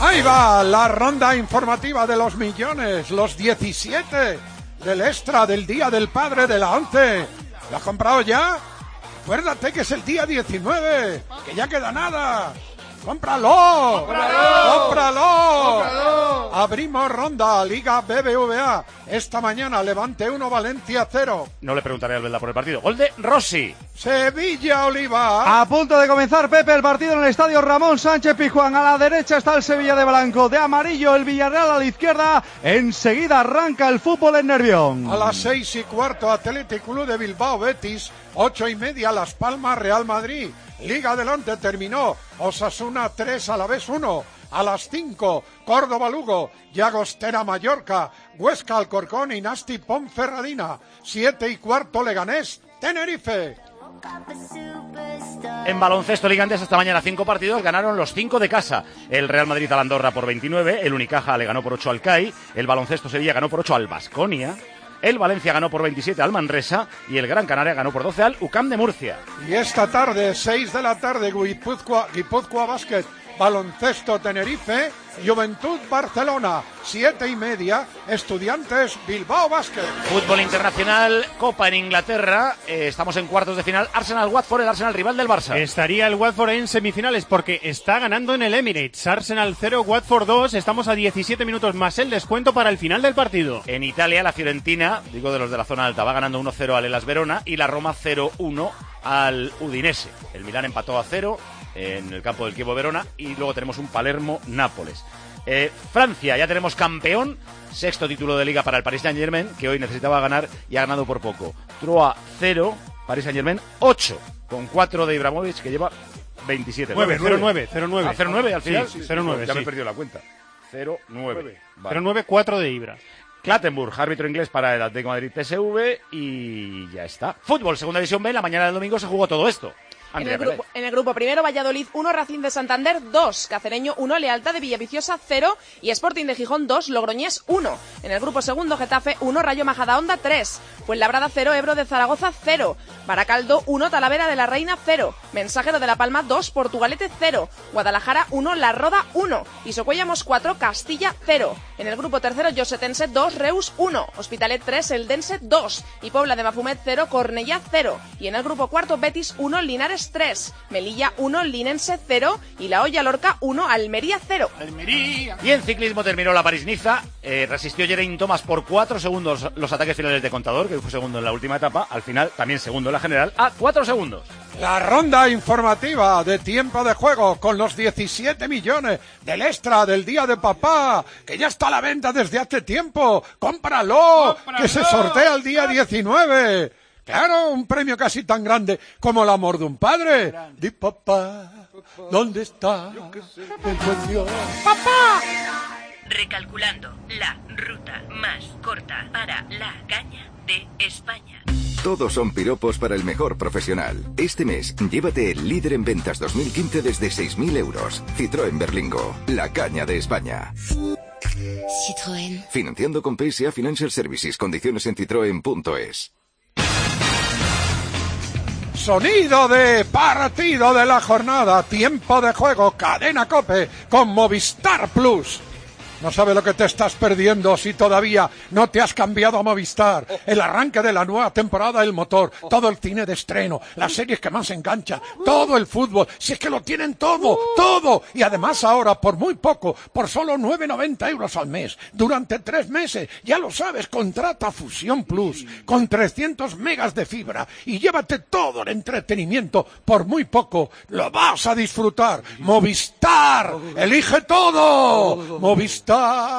Ahí va la ronda informativa de los millones, los 17 del extra del Día del Padre de la 11. ¿Lo has comprado ya? Acuérdate que es el día 19, que ya queda nada. ¡Cómpralo! ¡Cómpralo! ¡Cómpralo! Abrimos ronda, Liga BBVA. Esta mañana, Levante 1, Valencia 0. No le preguntaré a Albelda por el partido. Gol de Rossi. Sevilla, Oliva. A punto de comenzar, Pepe, el partido en el estadio Ramón Sánchez Pizjuán. A la derecha está el Sevilla de blanco, de amarillo el Villarreal a la izquierda. Enseguida arranca el fútbol en Nervión. A las 6:15, Athletic Club de Bilbao, Betis. 8:30, Las Palmas, Real Madrid. Liga adelante, terminó. Osasuna 3, Alavés 1. A las 5, Córdoba Lugo, Llagostera Mallorca, Huesca Alcorcón y Nasti Ponferradina. 7:15, Leganés Tenerife. En baloncesto, Liga Endesa esta mañana 5 partidos, ganaron los 5 de casa. El Real Madrid al Andorra por 29, el Unicaja le ganó por 8 al CAI, el Baloncesto Sevilla ganó por 8 al Baskonia, el Valencia ganó por 27 al Manresa y el Gran Canaria ganó por 12 al UCAM de Murcia. Y esta tarde, 6 de la tarde, Guipúzcoa Basket, Baloncesto Tenerife, Juventud Barcelona. 7:30, Estudiantes Bilbao Basket. Fútbol internacional, Copa en Inglaterra, estamos en cuartos de final. Arsenal-Watford, el Arsenal rival del Barça. Estaría el Watford en semifinales porque está ganando en el Emirates. Arsenal 0, Watford 2, estamos a 17 minutos más el descuento para el final del partido. En Italia, la Fiorentina, digo de los de la zona alta, va ganando 1-0 al Hellas Verona y la Roma 0-1 al Udinese. El Milán empató a 0 en el campo del Chievo Verona y luego tenemos un Palermo-Nápoles. Francia, ya tenemos campeón, 6º título de liga para el Paris Saint-Germain, que hoy necesitaba ganar y ha ganado por poco. Troyes 0, Paris Saint-Germain 8, con 4 de Ibrahimovic, que lleva 27. 0-9. Ah, 0-9 al final. Sí, 0-9, ya sí. me he perdido la cuenta. 0-9. Vale. 0-9, 4 de Ibra. Clattenburg, árbitro inglés para el Atlético de Madrid PSV y ya está. Fútbol, segunda división B, la mañana del domingo se jugó todo esto. En el grupo primero, Valladolid 1, Racing de Santander 2, Cacereño 1, Lealtad de Villaviciosa 0 y Sporting de Gijón 2, Logroñés 1. En el grupo segundo, Getafe 1, Rayo Majadahonda 3, Fuenlabrada 0, Ebro de Zaragoza 0, Baracaldo 1, Talavera de la Reina 0, Mensajero de La Palma 2, Portugalete 0, Guadalajara 1, La Roda 1 y Socuellamos 4, Castilla 0. En el grupo tercero, Josetense 2, Reus 1, Hospitalet 3, Eldense 2 y Pobla de Mafumet 0, Cornellá 0. Y en el grupo cuarto, Betis 1, Linares 3, Melilla 1, Linense 0 y La Hoya Lorca 1, Almería 0. Almería. Y en ciclismo terminó la París-Niza, resistió Geraint Thomas por 4 segundos los ataques finales de Contador, que fue segundo en la última etapa, al final también segundo en la general, a 4 segundos. La ronda informativa de tiempo de juego con los 17 millones del extra del Día de Papá, que ya está a la venta desde hace tiempo. ¡Cómpralo! ¡Que se sortea el día 19! Claro, un premio casi tan grande como el amor de un padre. Di papá, ¿dónde está el buen Dios? ¡Papá! Recalculando la ruta más corta para la caña de España. Todos son piropos para el mejor profesional. Este mes, llévate el líder en ventas 2015 desde 6.000 euros. Citroën Berlingo, la caña de España. Citroën. Financiando con PSA Financial Services. Condiciones en citroen.es. Sonido de partido de la jornada, tiempo de juego, cadena COPE con Movistar Plus. No sabes lo que te estás perdiendo si todavía no te has cambiado a Movistar. El arranque de la nueva temporada del motor, todo el cine de estreno, las series que más enganchan, todo el fútbol. Si es que lo tienen todo, todo. Y además ahora, por muy poco, por solo 9,90 euros al mes, durante 3 meses. Ya lo sabes, contrata Fusión Plus con 300 megas de fibra y llévate todo el entretenimiento por muy poco. Lo vas a disfrutar. Movistar, elige todo. Movistar.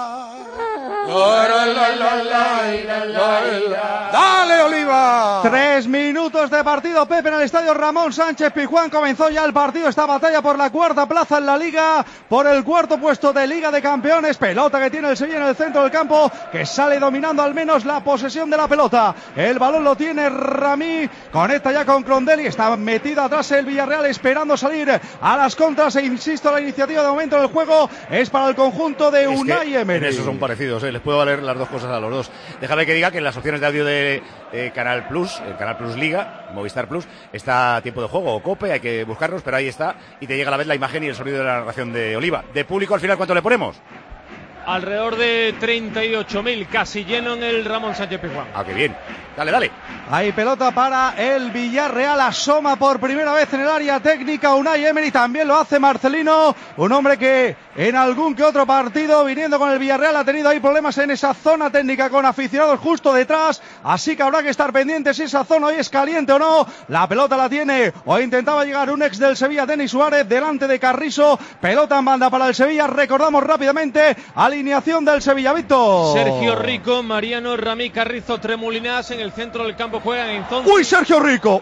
¡Dale, Oliva! 3 minutos de partido, Pepe, en el estadio Ramón Sánchez Pizjuán. Comenzó ya el partido, esta batalla por la cuarta plaza en la Liga, por el cuarto puesto de Liga de Campeones. Pelota que tiene el Sevilla en el centro del campo, que sale dominando al menos la posesión de la pelota. El balón lo tiene Rami, conecta ya con Crondelli, está metido atrás el Villarreal esperando salir a las contras. E insisto, la iniciativa de momento del juego es para el conjunto de Unai Emery. En eso son parecidos, les puede valer las dos cosas a los dos. Déjame que diga que en las opciones de audio de Canal Plus, el Canal Plus Liga, Movistar Plus, está Tiempo de Juego o COPE, hay que buscarlos, pero ahí está, y te llega a la vez la imagen y el sonido de la narración de Oliva. De público, al final, ¿cuánto le ponemos? Alrededor de 38.000, casi lleno en el Ramón Sánchez Pizjuán. Ah, qué bien. Dale. Hay pelota para el Villarreal, asoma por primera vez en el área técnica Unai Emery, también lo hace Marcelino, un hombre que en algún que otro partido viniendo con el Villarreal ha tenido ahí problemas en esa zona técnica con aficionados justo detrás, así que habrá que estar pendientes si esa zona hoy es caliente o no. La pelota la tiene, o intentaba llegar un ex del Sevilla, Denis Suárez, delante de Carrizo, pelota en banda para el Sevilla, recordamos rápidamente, alineación del Sevilla, Víctor. Sergio Rico, Mariano, Ramí, Carrizo, Tremolinas en el centro del campo juegan entonces. ¡Uy, Sergio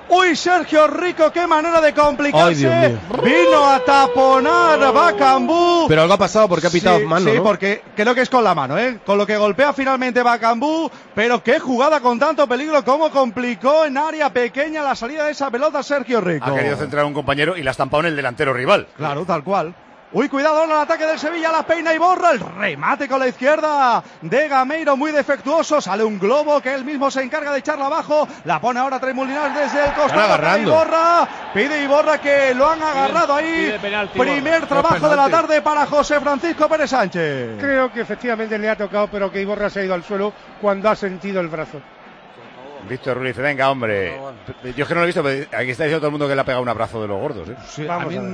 Rico! ¡Qué manera de complicarse! Vino a taponar Bakambu. Pero algo ha pasado porque ha pitado mano, sí, ¿no? porque creo que es con la mano, con lo que golpea finalmente Bakambu. Pero qué jugada con tanto peligro, cómo complicó en área pequeña la salida de esa pelota Sergio Rico. Ha querido centrar a un compañero y la ha estampado en el delantero rival. Claro, tal cual. Uy, cuidado en el ataque del Sevilla, la peina y borra, el remate con la izquierda de Gameiro, muy defectuoso, sale un globo que él mismo se encarga de echarla abajo, la pone ahora Tremolinas desde el costado, pide Iborra que lo han agarrado ahí, penalti, primer trabajo de la tarde para José Francisco Pérez Sánchez. Creo que efectivamente le ha tocado, pero que Iborra se ha ido al suelo cuando ha sentido el brazo. Víctor Ruiz, venga, hombre. Yo es que no lo he visto, pero aquí está diciendo todo el mundo que le ha pegado un abrazo de los gordos, ¿eh? Sí,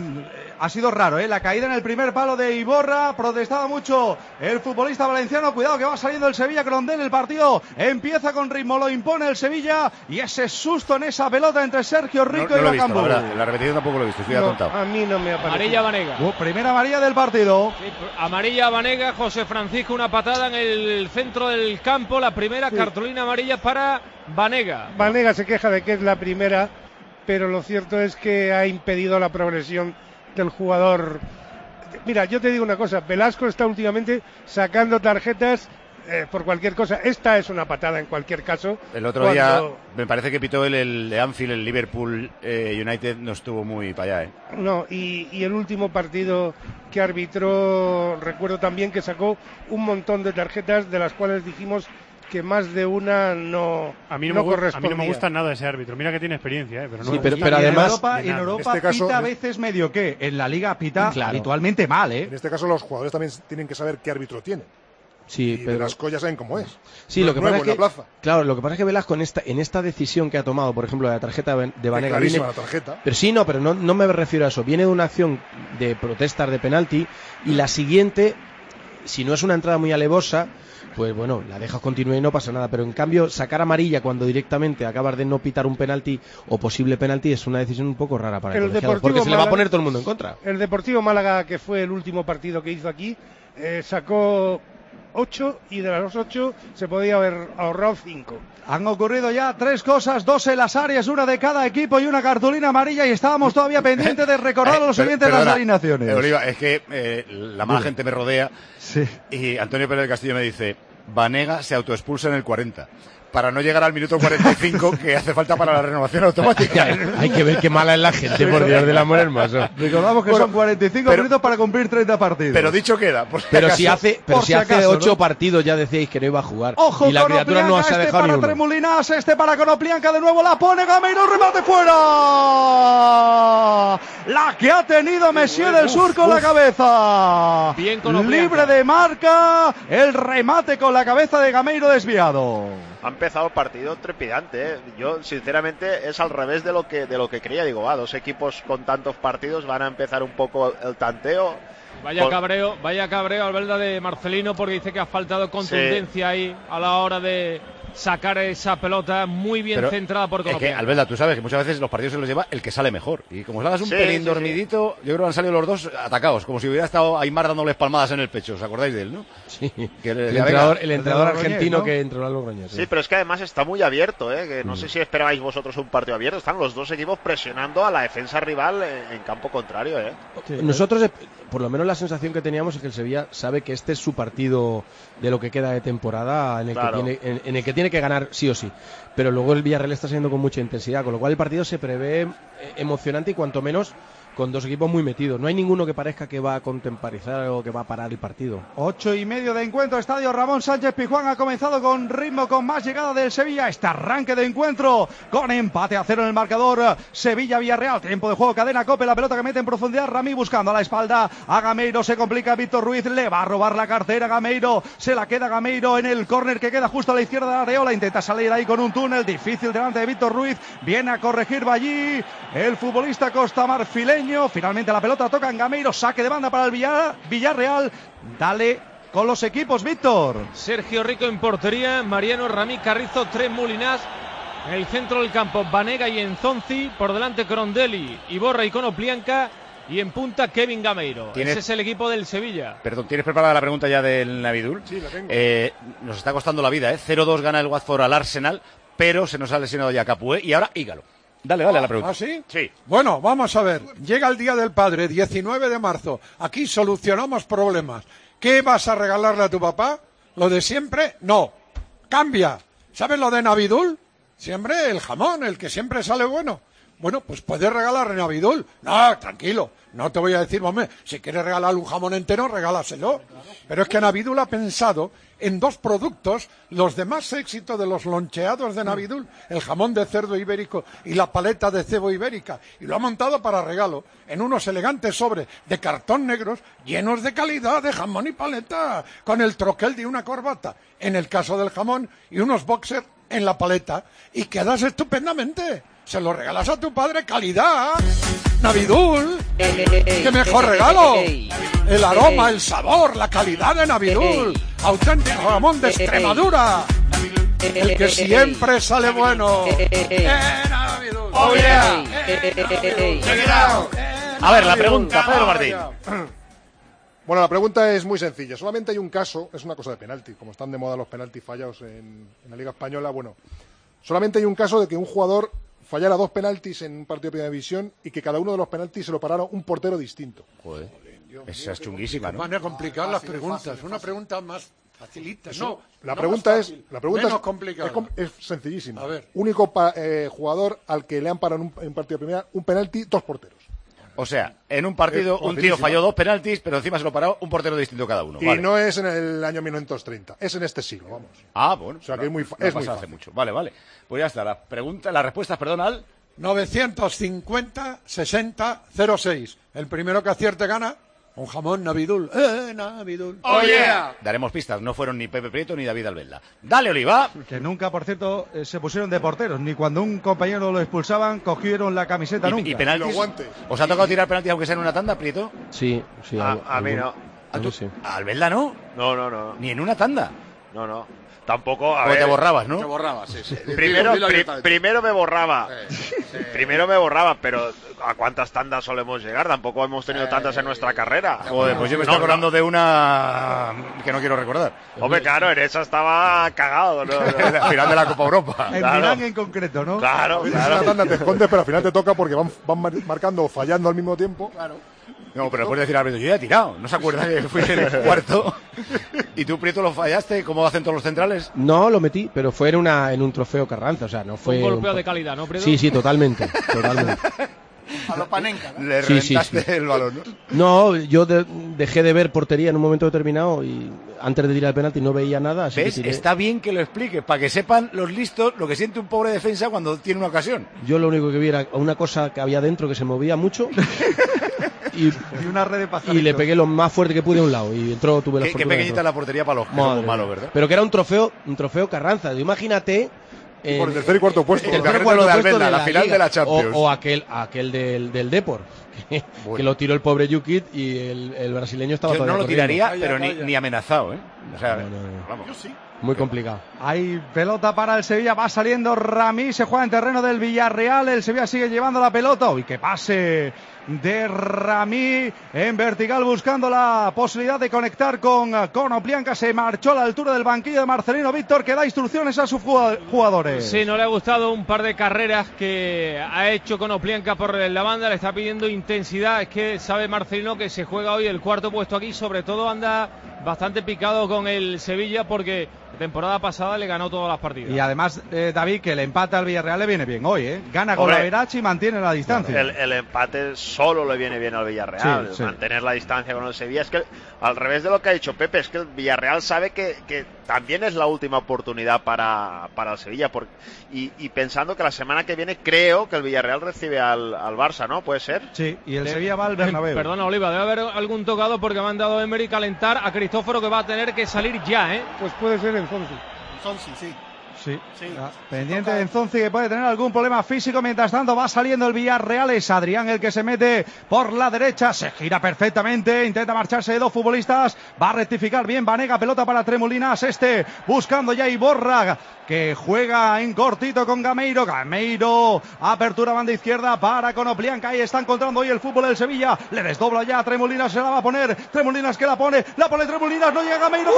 ha sido raro, la caída en el primer palo de Iborra, protestaba mucho el futbolista valenciano, cuidado que va saliendo el Sevilla Crondel, el partido empieza con ritmo, lo impone el Sevilla, y ese susto en esa pelota entre Sergio Rico y Bakambu. La repetición tampoco lo he visto, estoy atontado. A mí no me ha parecido. Amarilla Banega. Primera amarilla del partido. Sí, amarilla Banega, José Francisco, una patada en el centro del campo, la primera cartulina amarilla para Banega. Banega se queja de que es la primera, pero lo cierto es que ha impedido la progresión del jugador. Mira, yo te digo una cosa, Velasco está últimamente sacando tarjetas por cualquier cosa. Esta es una patada en cualquier caso. El otro día me parece que pitó el de Anfield, el Liverpool United, no estuvo muy para allá, No, y el último partido que arbitró, recuerdo también que sacó un montón de tarjetas de las cuales dijimos que más de una no correspondía. A mí no me gusta nada ese árbitro. Mira que tiene experiencia, pero no. Sí, pero además en Europa este caso, pita a veces medio que en la Liga pita habitualmente mal, En este caso los jugadores también tienen que saber qué árbitro tienen. Sí, y pero Velasco ya saben cómo es. Sí, lo que pasa es que plaza. claro, lo que pasa es que Velasco en esta decisión que ha tomado, por ejemplo, la tarjeta de Banega, clarísima la tarjeta. Pero sí, pero no me refiero a eso. Viene de una acción de protestas de penalti y la siguiente, si no es una entrada muy alevosa, pues bueno, la dejas continuar y no pasa nada, pero en cambio sacar amarilla cuando directamente acabas de no pitar un penalti o posible penalti es una decisión un poco rara para el colegiado, porque se le va a poner todo el mundo en contra. El Deportivo Málaga, que fue el último partido que hizo aquí, sacó 8 y de las 8 se podía haber ahorrado 5. Han ocurrido ya 3 cosas, 2 en las áreas, una de cada equipo y una cartulina amarilla, y estábamos todavía pendientes de recordar a los oyentes las alineaciones. Oliva, es que la mala gente me rodea, y Antonio Pérez del Castillo me dice: Banega se autoexpulsa en el 40 para no llegar al minuto 45 que hace falta para la renovación automática. Hay que ver qué mala es la gente, por Dios del amor hermoso. Recordamos que son 45 minutos para cumplir 30 partidos. Pero dicho queda. Pero si hace 8 partidos ya decíais que no iba a jugar. Ojo, y la criatura no se ha dejado ni uno. Tremolinas, para Conoplianca, de nuevo la pone Gameiro, remate fuera. La que ha tenido Messier del Sur con la cabeza. Bien libre de marca, el remate con la cabeza de Gameiro desviado. Ha empezado el partido trepidante, ¿eh? Yo sinceramente es al revés de lo que creía. Digo, dos equipos con tantos partidos van a empezar un poco el tanteo. Vaya cabreo Albelda de Marcelino, porque dice que ha faltado contundencia ahí a la hora de sacar esa pelota muy bien centrada por Colombia. Es que, Albelda, tú sabes que muchas veces los partidos se los lleva el que sale mejor. Y como salgas un pelín dormidito, yo creo que han salido los dos atacados, como si hubiera estado Aimar dándoles palmadas en el pecho. ¿Os acordáis de él, no? Sí. Que el entrenador argentino, ¿no? Que entró a Logroñés. Sí, pero es que además está muy abierto, que no sé si esperabais vosotros un partido abierto. Están los dos equipos presionando a la defensa rival en campo contrario, Sí. Nosotros, por lo menos la sensación que teníamos es que el Sevilla sabe que este es su partido de lo que queda de temporada, en el que tiene que ganar sí o sí, pero luego el Villarreal está saliendo con mucha intensidad, con lo cual el partido se prevé emocionante y cuanto menos con dos equipos muy metidos. No hay ninguno que parezca que va a contemporizar o que va a parar el partido. 8:30 de encuentro, estadio Ramón Sánchez Pizjuán ha comenzado con ritmo, con más llegada del Sevilla. Este arranque de encuentro con empate a 0 en el marcador. Sevilla-Villarreal, tiempo de juego, cadena COPE, la pelota que mete en profundidad Ramí buscando a la espalda a Gameiro, se complica Víctor Ruiz, le va a robar la cartera Gameiro, se la queda Gameiro en el córner que queda justo a la izquierda de la areola, intenta salir ahí con un túnel difícil delante de Víctor Ruiz, viene a corregir Ballí, el futbolista costamarfileño. Finalmente la pelota toca en Gameiro, saque de banda para el Villarreal. Dale con los equipos, Víctor. Sergio Rico en portería, Mariano, Ramí, Carrizo, Tres Mulinás. En el centro del campo, Banega y Enzonzi. Por delante, Crondelli, Iborra y Konoplyanka. Y en punta, Kevin Gameiro. Ese es el equipo del Sevilla. Perdón, ¿tienes preparada la pregunta ya del Navidul? Sí, la tengo. Nos está costando la vida, 0-2 gana el Watford al Arsenal, pero se nos ha lesionado ya Capué y ahora Ígalo. Dale a la pregunta. ¿Ah, sí? Sí. Bueno, vamos a ver. Llega el Día del Padre, 19 de marzo. Aquí solucionamos problemas. ¿Qué vas a regalarle a tu papá? ¿Lo de siempre? No. Cambia. ¿Sabes lo de Navidul? Siempre el jamón, el que siempre sale bueno. Bueno, pues puedes regalarle Navidul. No, tranquilo. No te voy a decir, hombre, si quieres regalarle un jamón entero, regálaselo. Pero es que Navidul ha pensado en dos productos, los de más éxito de los loncheados de Navidul, el jamón de cerdo ibérico y la paleta de cebo ibérica, y lo ha montado para regalo en unos elegantes sobres de cartón negros llenos de calidad de jamón y paleta, con el troquel de una corbata, en el caso del jamón, y unos boxers en la paleta, y quedas estupendamente. Se lo regalas a tu padre, calidad. Navidul, qué mejor regalo. El aroma, el sabor, la calidad de Navidul. Auténtico jamón de Extremadura. El que siempre sale bueno. Navidul. Oh, yeah. A ver, la pregunta, Pedro Martín. Bueno, la pregunta es muy sencilla. Solamente hay un caso, es una cosa de penalti. Como están de moda los penaltis fallados en la Liga Española, bueno, solamente hay un caso de que un jugador fallara 2 penaltis en un partido de Primera División y que cada uno de los penaltis se lo parara un portero distinto. Joder, esa es chunguísima, ¿no? Van a complicar las preguntas. Fácil. Una pregunta más facilita. No, la pregunta es sencillísima. A ver. Único jugador al que le han parado en un partido de Primera un penalti, 2 porteros. O sea, en un partido un tío falló 2 penaltis, pero encima se lo paró un portero distinto cada uno. Y vale. No es en el año 1930, es en este siglo, vamos. Ah, bueno. O sea, que es muy fácil. fácil. Hace mucho. Vale. Pues ya está. Las respuestas, perdón, al 950-60-06. El primero que acierte gana un jamón Navidul. Navidul. ¡Oh, yeah! Daremos pistas. No fueron ni Pepe Prieto ni David Albelda. Dale, Oliva. Que nunca, por cierto, se pusieron de porteros. Ni cuando un compañero lo expulsaban, cogieron la camiseta nunca. ¿Y penaltis? ¿Os ha tocado tirar penaltis aunque sea en una tanda, Prieto? Sí. A mí no. ¿A Albelda no? No. ¿Ni en una tanda? No. Tampoco, a ver. Te borrabas, ¿no? Te borrabas, sí. Primero me borraba. Primero me borraba, pero ¿a cuántas tandas solemos llegar? Tampoco hemos tenido tantas en nuestra carrera. Joder, pues yo me estoy acordando de una que no quiero recordar. Hombre, claro, en esa estaba cagado, ¿no? La final de la Copa Europa. En Milán en concreto, ¿no? Claro. En una tanda te escondes, pero al final te toca porque van marcando o fallando al mismo tiempo. Claro. No, pero después de decir al Prieto, yo ya he tirado. ¿No se acuerda que fui en el cuarto? ¿Y tú, Prieto, lo fallaste? ¿Cómo hacen todos los centrales? No, lo metí, pero fue en un trofeo Carranza, o sea, no fue... Un golpeo de calidad, ¿no, Prieto? Sí, totalmente. A lo Panenka, ¿no? Le reventaste el balón, ¿no? No, yo dejé de ver portería en un momento determinado y antes de tirar el penalti no veía nada. Así ¿ves? Que está bien que lo expliques, para que sepan los listos lo que siente un pobre defensa cuando tiene una ocasión. Yo lo único que vi era una cosa que había dentro que se movía mucho... Y una red de pasajes. Y le pegué lo más fuerte que pude a un lado y entró, tuve la fortuna. Qué pequeñita la portería para los que somos malos, ¿verdad? Pero que era un trofeo Carranza. Y Imagínate. por el tercer y cuarto puesto. El tercer cuarto de Albelda, la final de la Champions. O aquel del Depor. Que lo tiró el pobre Yukit y el brasileño estaba todavía corriendo. Yo no lo tiraría, pero ni amenazado, ¿eh? O sea, vamos. Yo sí. Muy complicado. Hay pelota para el Sevilla, va saliendo Ramí, se juega en terreno del Villarreal, el Sevilla sigue llevando la pelota. Uy, qué pase de Ramí en vertical buscando la posibilidad de conectar con Konoplyanka. Se marchó a la altura del banquillo de Marcelino Víctor, que da instrucciones a sus jugadores. Sí, no le ha gustado un par de carreras que ha hecho Konoplyanka por la banda, le está pidiendo intensidad. Es que sabe Marcelino que se juega hoy el cuarto puesto aquí, sobre todo anda bastante picado con el Sevilla porque la temporada pasada le ganó todas las partidas. Y además, David, que el empate al Villarreal le viene bien hoy, ¿eh? Gana con la Verachi y mantiene la distancia. El empate solo le viene bien al Villarreal. Sí. Mantener la distancia con el Sevilla. Es que, al revés de lo que ha dicho Pepe, es que el Villarreal sabe que también es la última oportunidad para el Sevilla. Y pensando que la semana que viene creo que el Villarreal recibe al Barça, ¿no? ¿Puede ser? Sí, y el Sevilla va al Bernabéu. Perdona, Oliva, debe haber algún tocado porque me han dado a Emery calentar a Cristóforo, que va a tener que salir ya, ¿eh? Pues puede ser Enzonzi. Sí. Sí. Pendiente de Enzonzi, que puede tener algún problema físico. Mientras tanto va saliendo el Villarreal. Es Adrián el que se mete por la derecha. Se gira perfectamente. Intenta marcharse de dos futbolistas. Va a rectificar bien Banega. Pelota para Tremolinas. Buscando ya Iborra, que juega en cortito con Gameiro. Apertura banda izquierda para Konoplyanka. Ahí está encontrando hoy el fútbol del Sevilla. Le desdobla ya a Tremolinas. Se la va a poner. Tremolinas que la pone Tremolinas. No llega Gameiro.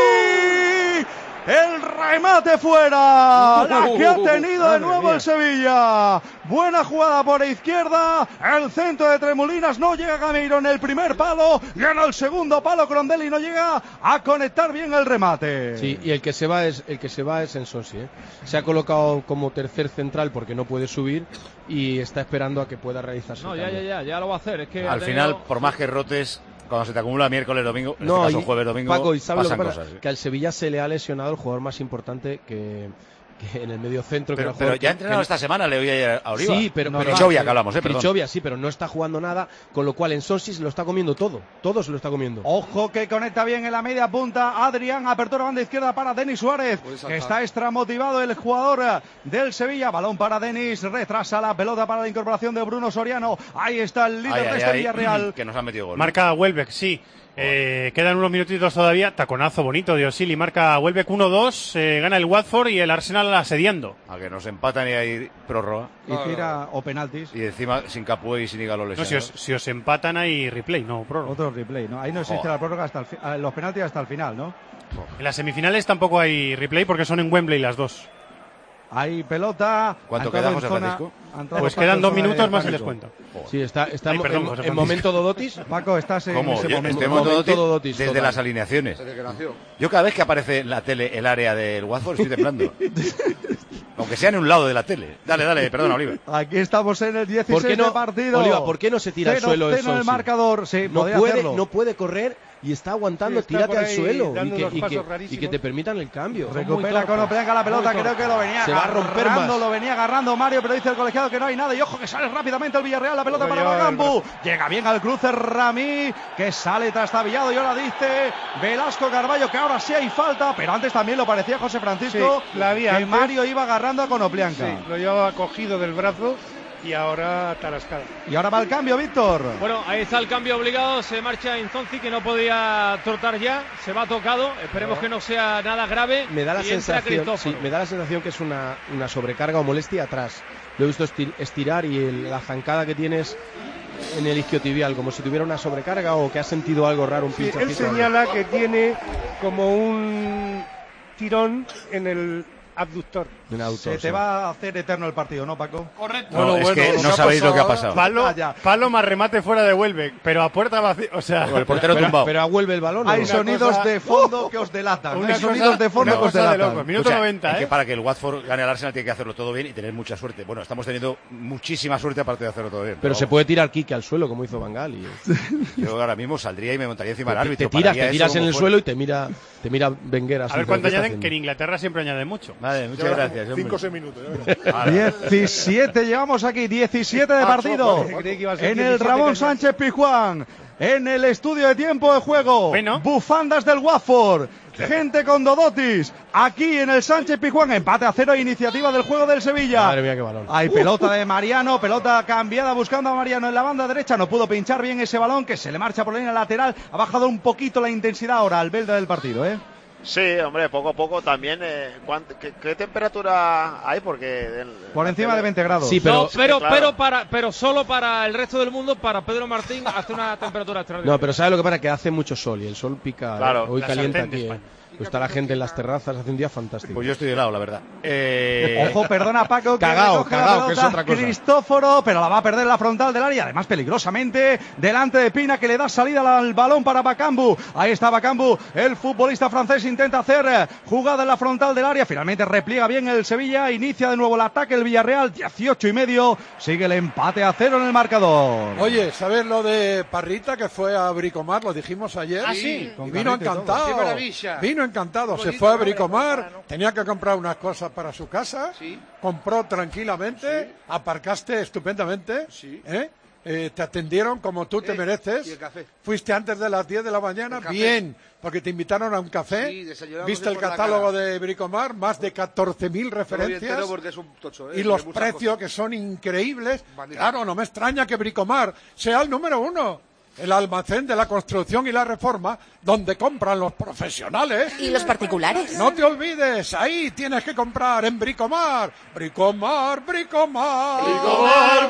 El remate fuera, la que ha tenido de nuevo el Sevilla. Buena jugada por izquierda, el centro de Tremolinas, no llega Gameiro en el primer palo, y en el segundo palo Crondelli no llega a conectar bien el remate. Sí, y el que se va es Ensonsi, ¿eh? Se ha colocado como tercer central porque no puede subir y está esperando a que pueda realizarse. No, ya lo va a hacer. Es que al final, por más que rotes, cuando se te acumula miércoles, domingo, en este caso jueves, domingo, Paco, ¿y sabes pasan lo que pasa? cosas. Que al Sevilla se le ha lesionado el jugador más importante que en el medio centro. Pero ya ha entrenado esta semana, le oí a Oliva. Sí, pero Crichovia, que hablamos, Crichovia, sí, pero no está jugando nada, con lo cual Ensonsi se lo está comiendo todo se lo está comiendo. Ojo que conecta bien en la media punta Adrián, apertura banda izquierda para Denis Suárez, que está extra motivado el jugador del Sevilla. Balón para Denis, retrasa la pelota para la incorporación de Bruno Soriano. Ahí está el líder de este Villarreal. Que nos han metido gol. Marca Welbeck, sí. Quedan unos minutitos todavía. Taconazo bonito de Osili. Marca Welbeck 1-2. Gana el Watford y el Arsenal asediando. A que nos empatan y hay prórroga. Y tira o penaltis. Y encima sin Capué y sin Igalo lesionados. No, si os empatan hay replay, no prórroga. Otro replay, ¿no? Ahí no existe la prórroga los penaltis hasta el final, ¿no? En las semifinales tampoco hay replay porque son en Wembley las dos. Hay pelota. ¿Cuánto queda, José Francisco? Pues quedan 2 minutos más el descuento. Sí, está en momento Dodotis. Paco, estás en ese momento. Momento Dodotis desde las alineaciones. Yo cada vez que aparece en la tele el área del Watford estoy temblando. Aunque sea en un lado de la tele. Dale, perdona, Oliver. Aquí estamos en el 16 de partido. Oliva, ¿por qué no se tira al suelo el el marcador? Sí, no puede correr y está aguantando, tírate al suelo y que te permitan el cambio. Recupera Konoplyanka la pelota, creo que lo venía lo venía agarrando Mario, pero dice el colegiado que no hay nada. Y ojo que sale rápidamente el Villarreal, la pelota para Magambu. Llega bien al cruce Rami, que sale trastabillado y ahora dice Velasco Carballo que ahora sí hay falta, pero antes también lo parecía José Francisco, que Mario iba agarrando a Konoplyanka. Sí, lo llevaba cogido del brazo. Y ahora Tarascada. Y ahora va el cambio, Víctor. Bueno, ahí está el cambio obligado. Se marcha Enzonzi, que no podía trotar ya. Se va tocado. Esperemos que no sea nada grave. Me da la sensación que es una sobrecarga o molestia atrás. Lo he visto estirar y la zancada que tienes en el isquiotibial, como si tuviera una sobrecarga o que ha sentido algo raro, un pinchacito. Él señala que tiene como un tirón en el abductor. Se te va a hacer eterno el partido, ¿no, Paco? Correcto. No, es que no sabéis lo que ha pasado. Palo más remate fuera de Welbeck, pero a puerta vacía, o sea, el portero tumbado. Pero vuelve el balón. Hay sonidos de fondo que os delatan. Hay sonidos de fondo que os delatan. Minuto 90, es que para que el Watford gane al Arsenal tiene que hacerlo todo bien y tener mucha suerte. Bueno, estamos teniendo muchísima suerte aparte de hacerlo todo bien. Pero se puede tirar Kike al suelo como hizo Van Gaal. Yo ahora mismo saldría y me montaría encima del árbitro. Te tiras en el suelo y te mira Wenger. A ver cuánto añaden, que en Inglaterra siempre añade mucho. Vale, muchas gracias. 5 o 6 minutos. 17 llevamos aquí, 17 de partido en el Ramón Sánchez Pizjuán, en el estudio de tiempo de juego. Bueno. Bufandas del Watford, gente con Dodotis, aquí en el Sánchez Pizjuán, empate a 0, iniciativa del juego del Sevilla. Madre mía, qué balón. Hay pelota de Mariano, pelota cambiada buscando a Mariano en la banda derecha, no pudo pinchar bien ese balón que se le marcha por la línea lateral, ha bajado un poquito la intensidad ahora al Belda del partido, Sí, hombre, poco a poco también. ¿Qué temperatura hay? Porque por encima de 20 grados. Sí, pero solo para el resto del mundo, para Pedro Martín hace una temperatura extraordinaria. No, pero ¿sabes lo que pasa? Que hace mucho sol y el sol pica. Claro. Hoy calienta aquí. Pues está la gente en las terrazas, hace un día fantástico. Pues yo estoy de lado, la verdad. Ojo, perdona Paco. Cagao, que es otra cosa. Cristóforo, pero la va a perder en la frontal del área, además peligrosamente, delante de Pina, que le da salida al balón para Bakambu. Ahí está Bakambu, el futbolista francés intenta hacer jugada en la frontal del área, finalmente repliega bien el Sevilla, inicia de nuevo el ataque el Villarreal, 18,5, sigue el empate a 0 en el marcador. Oye, ¿sabes lo de Parrita que fue a Bricomar? Lo dijimos ayer. Ah, sí. Y vino encantado. ¡Qué maravilla! Vino encantado. Qué Se bonito, fue a ¿no? Bricomar, tenía que comprar unas cosas para su casa, Sí. compró tranquilamente, Sí. aparcaste estupendamente, Sí. te atendieron como tú te mereces. y el café. Fuiste antes de las 10 de la mañana, El café. bien, porque te invitaron a un café. Sí, desayunamos Viste de el por la catálogo cara. de Bricomar, más de 14.000 Lo vi entero referencias. porque es un tocho, Y tiene los muchas precios cosas. que son increíbles. Magnífico. Claro, no me extraña que Bricomar sea el número 1. El almacén de la construcción y la reforma, donde compran los profesionales. ¿Y los particulares? No te olvides, ahí tienes que comprar en Bricomar. Bricomar, Bricomar. Bricomar,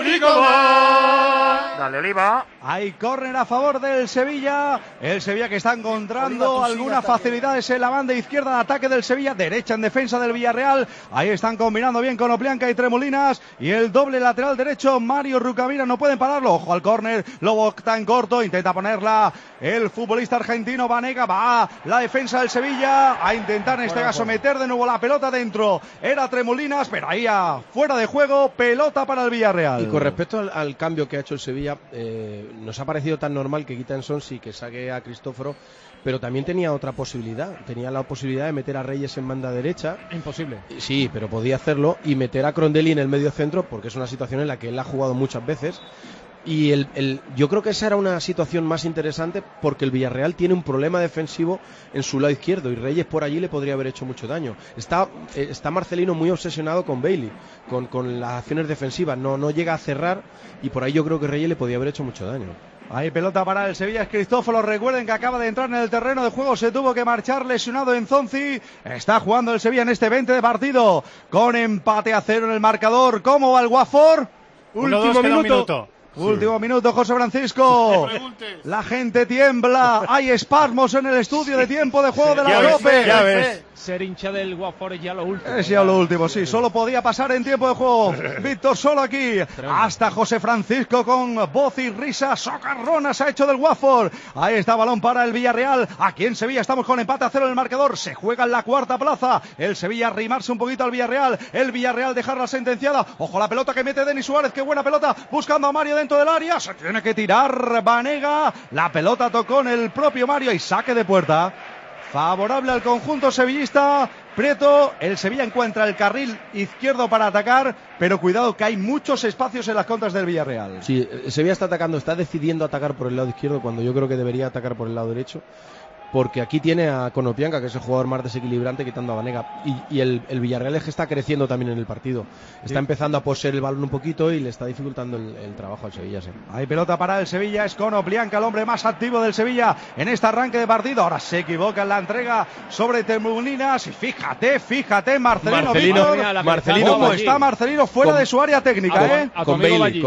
Bricomar. Dale, Oliva. Hay córner a favor del Sevilla. El Sevilla que está encontrando Oliva, tú algunas sigas facilidades en la banda izquierda de ataque del Sevilla. Derecha en defensa del Villarreal. Ahí están combinando bien con Oplianca y Tremolinas. Y el doble lateral derecho, Mario Rucavira. No pueden pararlo. Ojo al córner. Lobo está en corto. Intenta ponerla el futbolista argentino Banega. Va la defensa del Sevilla a intentar en este caso meter de nuevo la pelota dentro. Era Tremolinas, pero ahí fuera de juego. Pelota para el Villarreal. Y con respecto al cambio que ha hecho el Sevilla, nos ha parecido tan normal que quita en Sonsi, que saque a Cristóforo, pero también tenía otra posibilidad. Tenía la posibilidad de meter a Reyes en banda derecha. Imposible. Sí, pero podía hacerlo, y meter a Crondelli en el medio centro, porque es una situación en la que él ha jugado muchas veces. Y yo creo que esa era una situación más interesante, porque el Villarreal tiene un problema defensivo en su lado izquierdo y Reyes por allí le podría haber hecho mucho daño. Está Marcelino muy obsesionado con Bailey, con las acciones defensivas, no llega a cerrar, y por ahí yo creo que Reyes le podía haber hecho mucho daño. Hay pelota para el Sevilla, es Cristóforo. Recuerden que acaba de entrar en el terreno de juego, se tuvo que marchar lesionado en Zonzi. Está jugando el Sevilla en este 20 de partido con empate a 0 en el marcador. ¿Cómo va el Watford? Último minuto. Último minuto, José Francisco. La gente tiembla. Hay espasmos en el estudio de tiempo de juego de la Europe. Ya ves. Ser hincha del Watford es ya lo último. Es ya lo último, sí. Solo podía pasar en tiempo de juego. Víctor solo aquí. Hasta José Francisco con voz y risa socarrona se ha hecho del Watford. Ahí está balón para el Villarreal. Aquí en Sevilla estamos con empate a 0 en el marcador. Se juega en la cuarta plaza. El Sevilla arrimarse un poquito al Villarreal. El Villarreal dejarla sentenciada. Ojo la pelota que mete Denis Suárez. Qué buena pelota. Buscando a Mario dentro del área. Se tiene que tirar Banega. La pelota tocó en el propio Mario y saque de puerta. Favorable al conjunto sevillista. Prieto, el Sevilla encuentra el carril izquierdo para atacar, pero cuidado que hay muchos espacios en las contras del Villarreal. Sí, el Sevilla está atacando, está decidiendo atacar por el lado izquierdo cuando yo creo que debería atacar por el lado derecho, porque aquí tiene a Konoplyanka, que es el jugador más desequilibrante, quitando a Banega, y el Villarreal es que está creciendo también en el partido, está empezando a poseer el balón un poquito y le está dificultando el trabajo al Sevilla. Sí. Hay pelota para el Sevilla, es Konoplyanka, el hombre más activo del Sevilla en este arranque de partido. Ahora se equivoca en la entrega sobre Tremolinas y fíjate Marcelino Víctor, cómo está Marcelino fuera de su área técnica, con Bailey,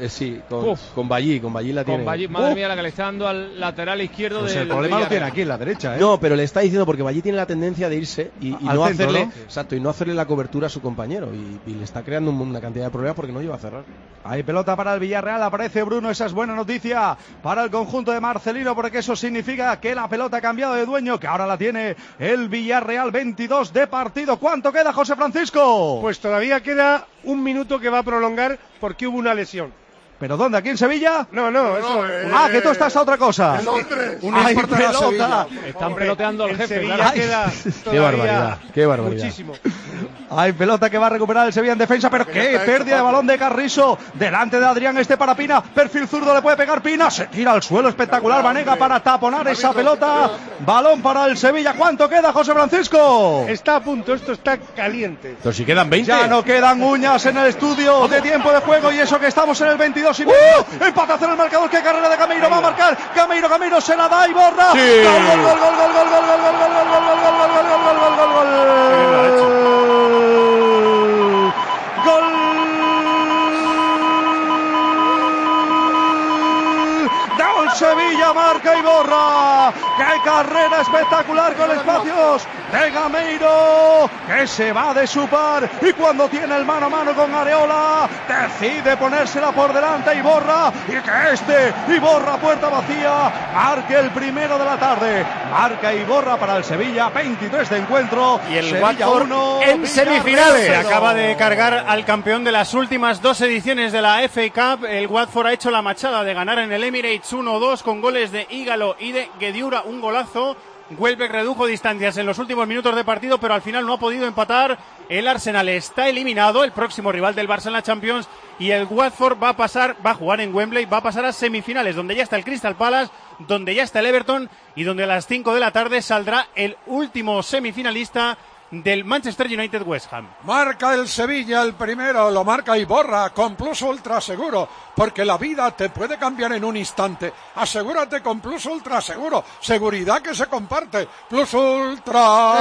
con Ballí la tiene. Con Ballí, madre mía, la que le está dando al lateral izquierdo pues del el problema Villarreal. lo tiene aquí en la derecha, No, pero le está diciendo, porque Ballí tiene la tendencia de irse y no centro, hacerle, ¿no? exacto, y no hacerle la cobertura a su compañero, y le está creando una cantidad de problemas porque no lleva a cerrar. Hay pelota para el Villarreal, aparece Bruno, esa es buena noticia para el conjunto de Marcelino, porque eso significa que la pelota ha cambiado de dueño, que ahora la tiene el Villarreal. 22 de partido. ¿Cuánto queda, José Francisco? Pues todavía queda un minuto que va a prolongar porque hubo una lesión. ¿Pero dónde? ¿Aquí en Sevilla? No, eso. Que tú estás a otra cosa. Hay pelota. Están peloteando al en jefe. Sevilla claro. queda Qué barbaridad, qué barbaridad. muchísimo. Hay pelota que va a recuperar el Sevilla en defensa, pero qué pérdida de balón de Carrizo. Delante de Adrián, para Pina. Perfil zurdo, le puede pegar Pina. Se tira al suelo, espectacular Banega para taponar esa pelota. Balón para el Sevilla. ¿Cuánto queda, José Francisco? Está a punto, esto está caliente. Pero si quedan 20. Ya no quedan uñas en el estudio de tiempo de juego, y eso que estamos en el 22 y medio. Empate a 0 el marcador. Qué carrera de Gameiro, va a marcar. Gameiro se la da y borra. Sí. Gol del Sevilla, marca y borra. ¡Qué ¡Qué carrera espectacular con espacios de Gameiro! Que se va de su par y cuando tiene el mano a mano con Areola, decide ponérsela por delante Iborra y que Iborra puerta vacía, marque el primero de la tarde. Marca Iborra para el Sevilla, 23 de encuentro. Y el Sevilla Watford 1, en semifinales. Se acaba de cargar al campeón de las últimas 2 ediciones de la FA Cup. El Watford ha hecho la machada de ganar en el Emirates 1-2 con goles de Ígalo y de Guediura, un golazo. Welbeck redujo distancias en los últimos minutos de partido, pero al final no ha podido empatar. El Arsenal está eliminado, el próximo rival del Barça en la Champions, y el Watford va a jugar en Wembley, va a pasar a semifinales, donde ya está el Crystal Palace, donde ya está el Everton, y donde a las 5 de la tarde saldrá el último semifinalista del Manchester United West Ham. Marca el Sevilla el primero, lo marca Iborra con Plus Ultra Seguro, porque la vida te puede cambiar en un instante. Asegúrate con Plus Ultra Seguro, seguridad que se comparte. Plus Ultra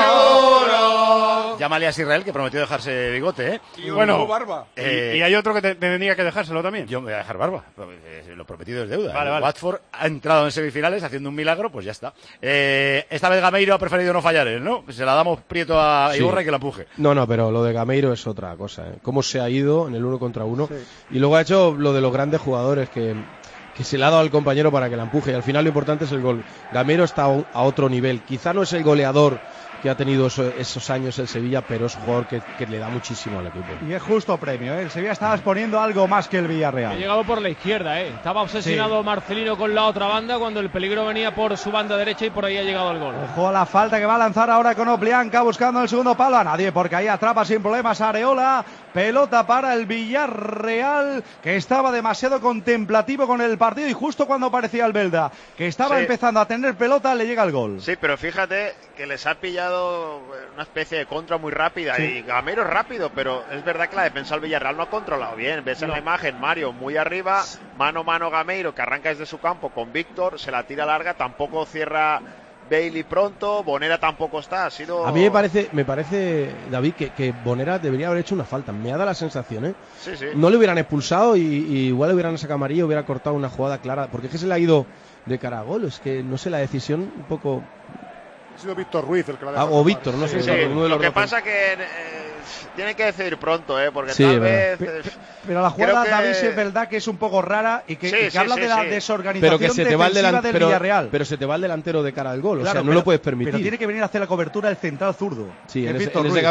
Seguro. Llámale a Israel, que prometió dejarse bigote, ¿eh? Y bueno, barba. Y hay otro que tendría que dejárselo también. Yo me voy a dejar barba, lo prometido es deuda. Vale. Watford ha entrado en semifinales haciendo un milagro, pues ya está. Esta vez Gameiro ha preferido no fallar, ¿no? Se la damos prieto a Iborra y que la empuje. No, pero lo de Gameiro es otra cosa, ¿eh? Cómo se ha ido en el 1 contra 1. Sí. Y luego ha hecho lo de los grandes jugadores que se le ha dado al compañero para que la empuje. Y al final lo importante es el gol. Gameiro está a otro nivel. Quizá no es el goleador que ha tenido esos años el Sevilla, pero es un jugador que le da muchísimo al equipo. Y es justo premio, ¿eh? El Sevilla estaba exponiendo algo más que el Villarreal. Ha llegado por la izquierda, ¿eh? Estaba obsesionado Marcelino con la otra banda cuando el peligro venía por su banda derecha y por ahí ha llegado el gol. Ojo a la falta que va a lanzar ahora con Oplianca buscando el segundo palo. A nadie, porque ahí atrapa sin problemas a Areola. Pelota para el Villarreal, que estaba demasiado contemplativo con el partido y justo cuando aparecía el Belda, que estaba empezando a tener pelota, le llega el gol. Sí, pero fíjate que les ha pillado una especie de contra muy rápida y Gameiro es rápido, pero es verdad que la defensa del Villarreal no ha controlado bien. Ves en la imagen Mario muy arriba, mano a mano Gameiro que arranca desde su campo con Víctor, se la tira larga, tampoco cierra Bailey pronto, Bonera tampoco está, ha sido... A mí me parece David, que Bonera debería haber hecho una falta, me ha dado la sensación, ¿eh? Sí. No le hubieran expulsado y igual le hubieran sacado amarillo, hubiera cortado una jugada clara, porque es que se le ha ido de cara a gol, es que no sé, la decisión un poco... Ha sido Víctor Ruiz el que la ha dejado. O Víctor, no sé. Sí. Lo que pasa que tiene que decidir pronto, porque sí, tal vez... Pero la jugada, David, es verdad que es un poco rara y que habla de la desorganización defensiva del Villarreal. Pero se te va el delantero de cara al gol, claro, no lo puedes permitir. Pero tiene que venir a hacer la cobertura el central zurdo. Sí, en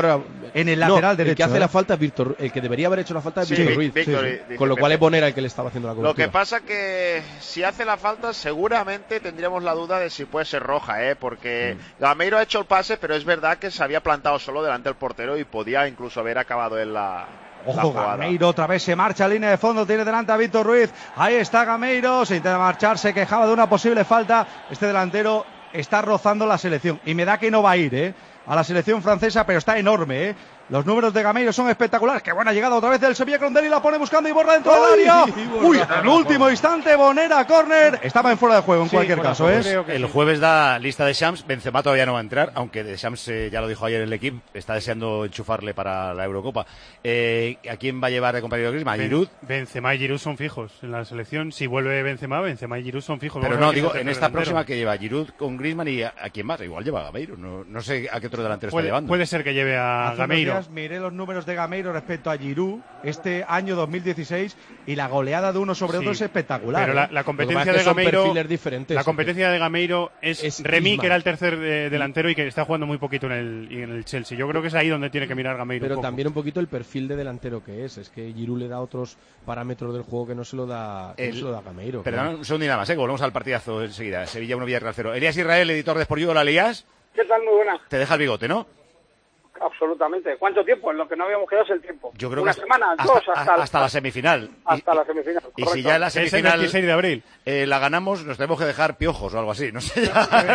el lateral derecho. El que hace la falta es Víctor, el que debería haber hecho la falta es Víctor Ruiz. Con lo cual es Bonera el que le estaba haciendo la cobertura. Lo que pasa que si hace la falta seguramente tendríamos la duda de si puede ser roja, porque Gameiro ha hecho el pase, pero es verdad que se había plantado solo delante del portero y podía incluso haber acabado en la... Ojo, Gameiro otra vez se marcha a línea de fondo, tiene delante a Víctor Ruiz, ahí está Gameiro, se intenta marchar, se quejaba de una posible falta, este delantero está rozando la selección y me da que no va a ir a la selección francesa, pero está enorme. Los números de Gameiro son espectaculares. Qué buena llegada otra vez del Sevilla. Crondelli la pone buscando y Iborra dentro del área. Uy, en el último instante, Bonera, córner. Estaba en fuera de juego en cualquier caso. El jueves da lista de Shams. Benzema todavía no va a entrar, aunque de Shams ya lo dijo ayer el equipo. Está deseando enchufarle para la Eurocopa. ¿A quién va a llevar de compañero Griezmann? ¿A Giroud? Benzema y Giroud son fijos en la selección. Si vuelve Benzema y Giroud son fijos. Pero no, digo, en esta próxima que lleva Giroud con Griezmann y a quién más. Igual lleva a Gameiro. No sé a qué otro delantero está llevando. Puede ser que lleve a Gameiro. Miré los números de Gameiro respecto a Giroud este año 2016 y la goleada de uno sobre otro es espectacular. Pero la competencia de Gameiro, la competencia de Gameiro es Remy, que era el tercer delantero y que está jugando muy poquito en el Chelsea. Yo creo que es ahí donde tiene que mirar Gameiro. Pero también un poquito el perfil de delantero que es que Giroud le da otros parámetros del juego que no se lo da Gameiro. Perdón, un segundo y nada más, que volvemos al partidazo enseguida. Sevilla 1, Villarreal 0. Elías Israel, editor de Sport You, ¿la lías? ¿Qué tal? Muy buena. Te deja el bigote, ¿no? Absolutamente. ¿Cuánto tiempo? En lo que no habíamos quedado es el tiempo. Yo creo una que semana, hasta la semifinal. Hasta la semifinal. Y si ya en la semifinal el 26 de abril la ganamos, nos tenemos que dejar piojos o algo así, no sé.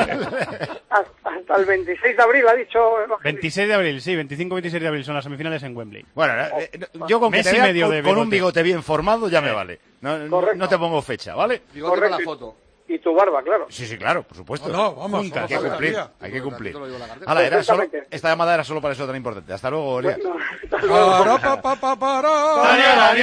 Hasta el 26 de abril, ha dicho. 26 de abril, sí, 25-26 de abril son las semifinales en Wembley. Bueno, yo con que te vea con un bigote bien formado ya me vale. No te pongo fecha, ¿vale? Bigote con la foto. Y tu barba, claro. Sí, claro, por supuesto. No, vamos, hay que cumplir. Esta llamada era solo para eso tan importante. Hasta luego, Elías.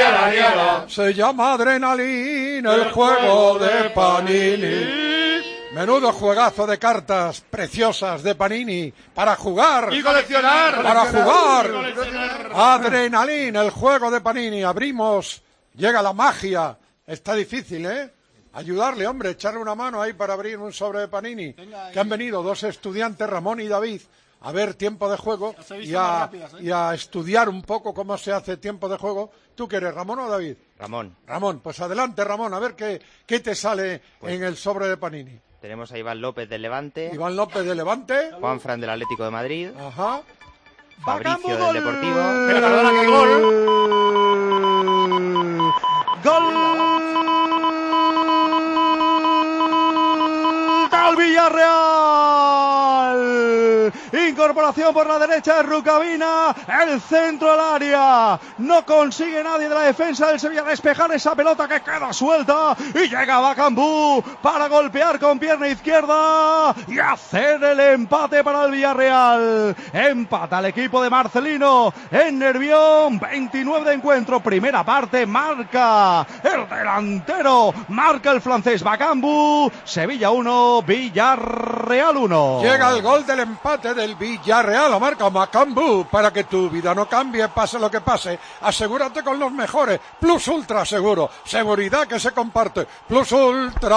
Se llama Adrenalina el juego de Panini. Menudo juegazo de cartas preciosas de Panini para jugar. Y coleccionar. Para jugar. Adrenalina, el juego de Panini. Abrimos. Llega la magia. Está difícil, ¿eh? Ayudarle, hombre, echarle una mano ahí para abrir un sobre de Panini. Que han venido 2 estudiantes, Ramón y David, a ver tiempo de juego y a estudiar un poco cómo se hace tiempo de juego. ¿Tú qué eres, Ramón o David? Ramón. Ramón, pues adelante, Ramón, a ver qué te sale en el sobre de Panini. Tenemos a Iván López del Levante. Iván López del Levante. Juanfran del Atlético de Madrid. Ajá. Fabricio del Deportivo. Pero perdona, que gol. ¡Gol! ¡Del Villarreal! Incorporación por la derecha de Rukavina. El centro al área. No consigue nadie de la defensa del Sevilla despejar esa pelota que queda suelta. Y llega Bakambu para golpear con pierna izquierda y hacer el empate para el Villarreal. Empata el equipo de Marcelino en Nervión. 29 de encuentro. Primera parte. Marca el delantero. Marca el francés Bakambu. Sevilla 1, Villarreal 1. Llega el gol del empate del Villarreal, lo marca Bakambu. Para que tu vida no cambie, pase lo que pase, asegúrate con los mejores. Plus Ultra Seguro, seguridad que se comparte. Plus Ultra.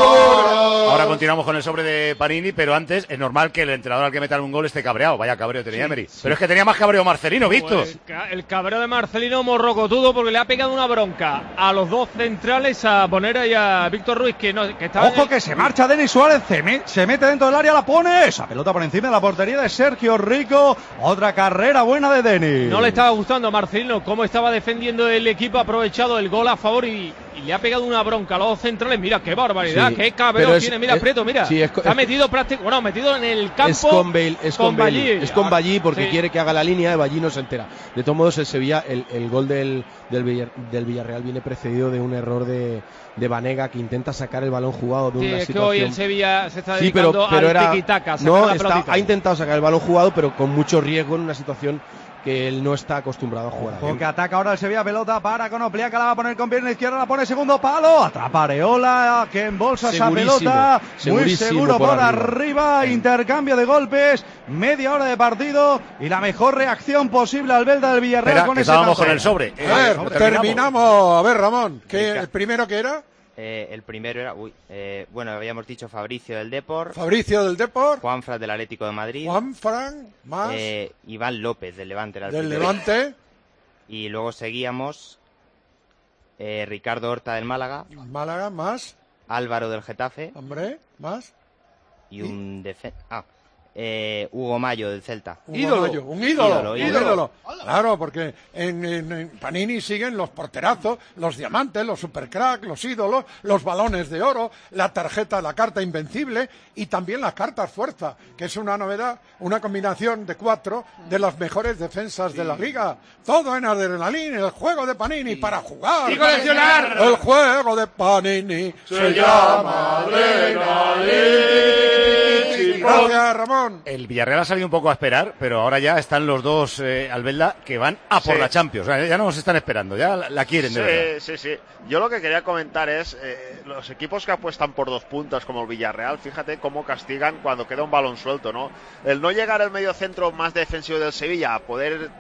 Ahora continuamos con el sobre de Panini, pero antes es normal que el entrenador al que metan un gol esté cabreado. Vaya cabreo tenía Emery. Sí. Pero es que tenía más cabreo Marcelino, Víctor. Pues el cabreo de Marcelino morrocotudo porque le ha pegado una bronca a los 2 centrales, a Bonera y a Víctor Ruiz, que estaba. Ojo que se marcha Denis Suárez, se mete dentro del área, la pone, esa pelota por encima de la portería de Sergio Rico. Otra carrera buena de Denis. No le estaba gustando a Marcelino cómo estaba defendiendo el equipo, ha aprovechado el gol a favor y le ha pegado una bronca a los 2 centrales. Mira qué barbaridad, qué cabreo tiene. Mira, Prieto, mira. Sí, está metido metido en el campo. Es con Ballí porque quiere que haga la línea, y Ballí no se entera. De todos modos, el Sevilla, el gol del Villarreal viene precedido de un error de Banega, que intenta sacar el balón jugado de una situación. Que hoy el Sevilla se está dedicando al tiki-taka. Ha intentado sacar el balón jugado, pero con mucho riesgo en una situación que él no está acostumbrado a jugar. Porque ataca ahora el Sevilla, pelota para Konoplyanka, la va a poner con pierna izquierda, la pone segundo palo, atrapa Areola, que embolsa esa pelota, muy seguro por arriba, intercambio de golpes, media hora de partido y la mejor reacción posible al Belda del Villarreal. Espera, con que ese estábamos tanto. con el sobre. Terminamos. A ver, Ramón, ¿el primero que era? El primero era, bueno, habíamos dicho Fabricio del Depor. Juanfran del Atlético de Madrid. Juanfran, más. Iván López del Levante. Del Levante. Y luego seguíamos Ricardo Horta del Málaga. Málaga, más. Álvaro del Getafe. Hombre, más. Y un defensa. Hugo Mayo del Celta. Un ídolo. Claro, porque en Panini siguen los porterazos, los diamantes, los supercrack, los ídolos, los balones de oro, la carta invencible y también las cartas fuerza, que es una novedad, una combinación de 4 de las mejores defensas de la liga. Todo en adrenalina, el juego de Panini para jugar y coleccionar. El juego de Panini se llama adrenalina. Gracias, Ramón. El Villarreal ha salido un poco a esperar, pero ahora ya están los dos Albelda que van a por la Champions. O sea, ya no nos están esperando, ya la quieren de verdad. Sí. Yo lo que quería comentar es los equipos que apuestan por 2 puntas como el Villarreal, fíjate cómo castigan cuando queda un balón suelto, ¿no? El no llegar al medio centro más defensivo del Sevilla a poder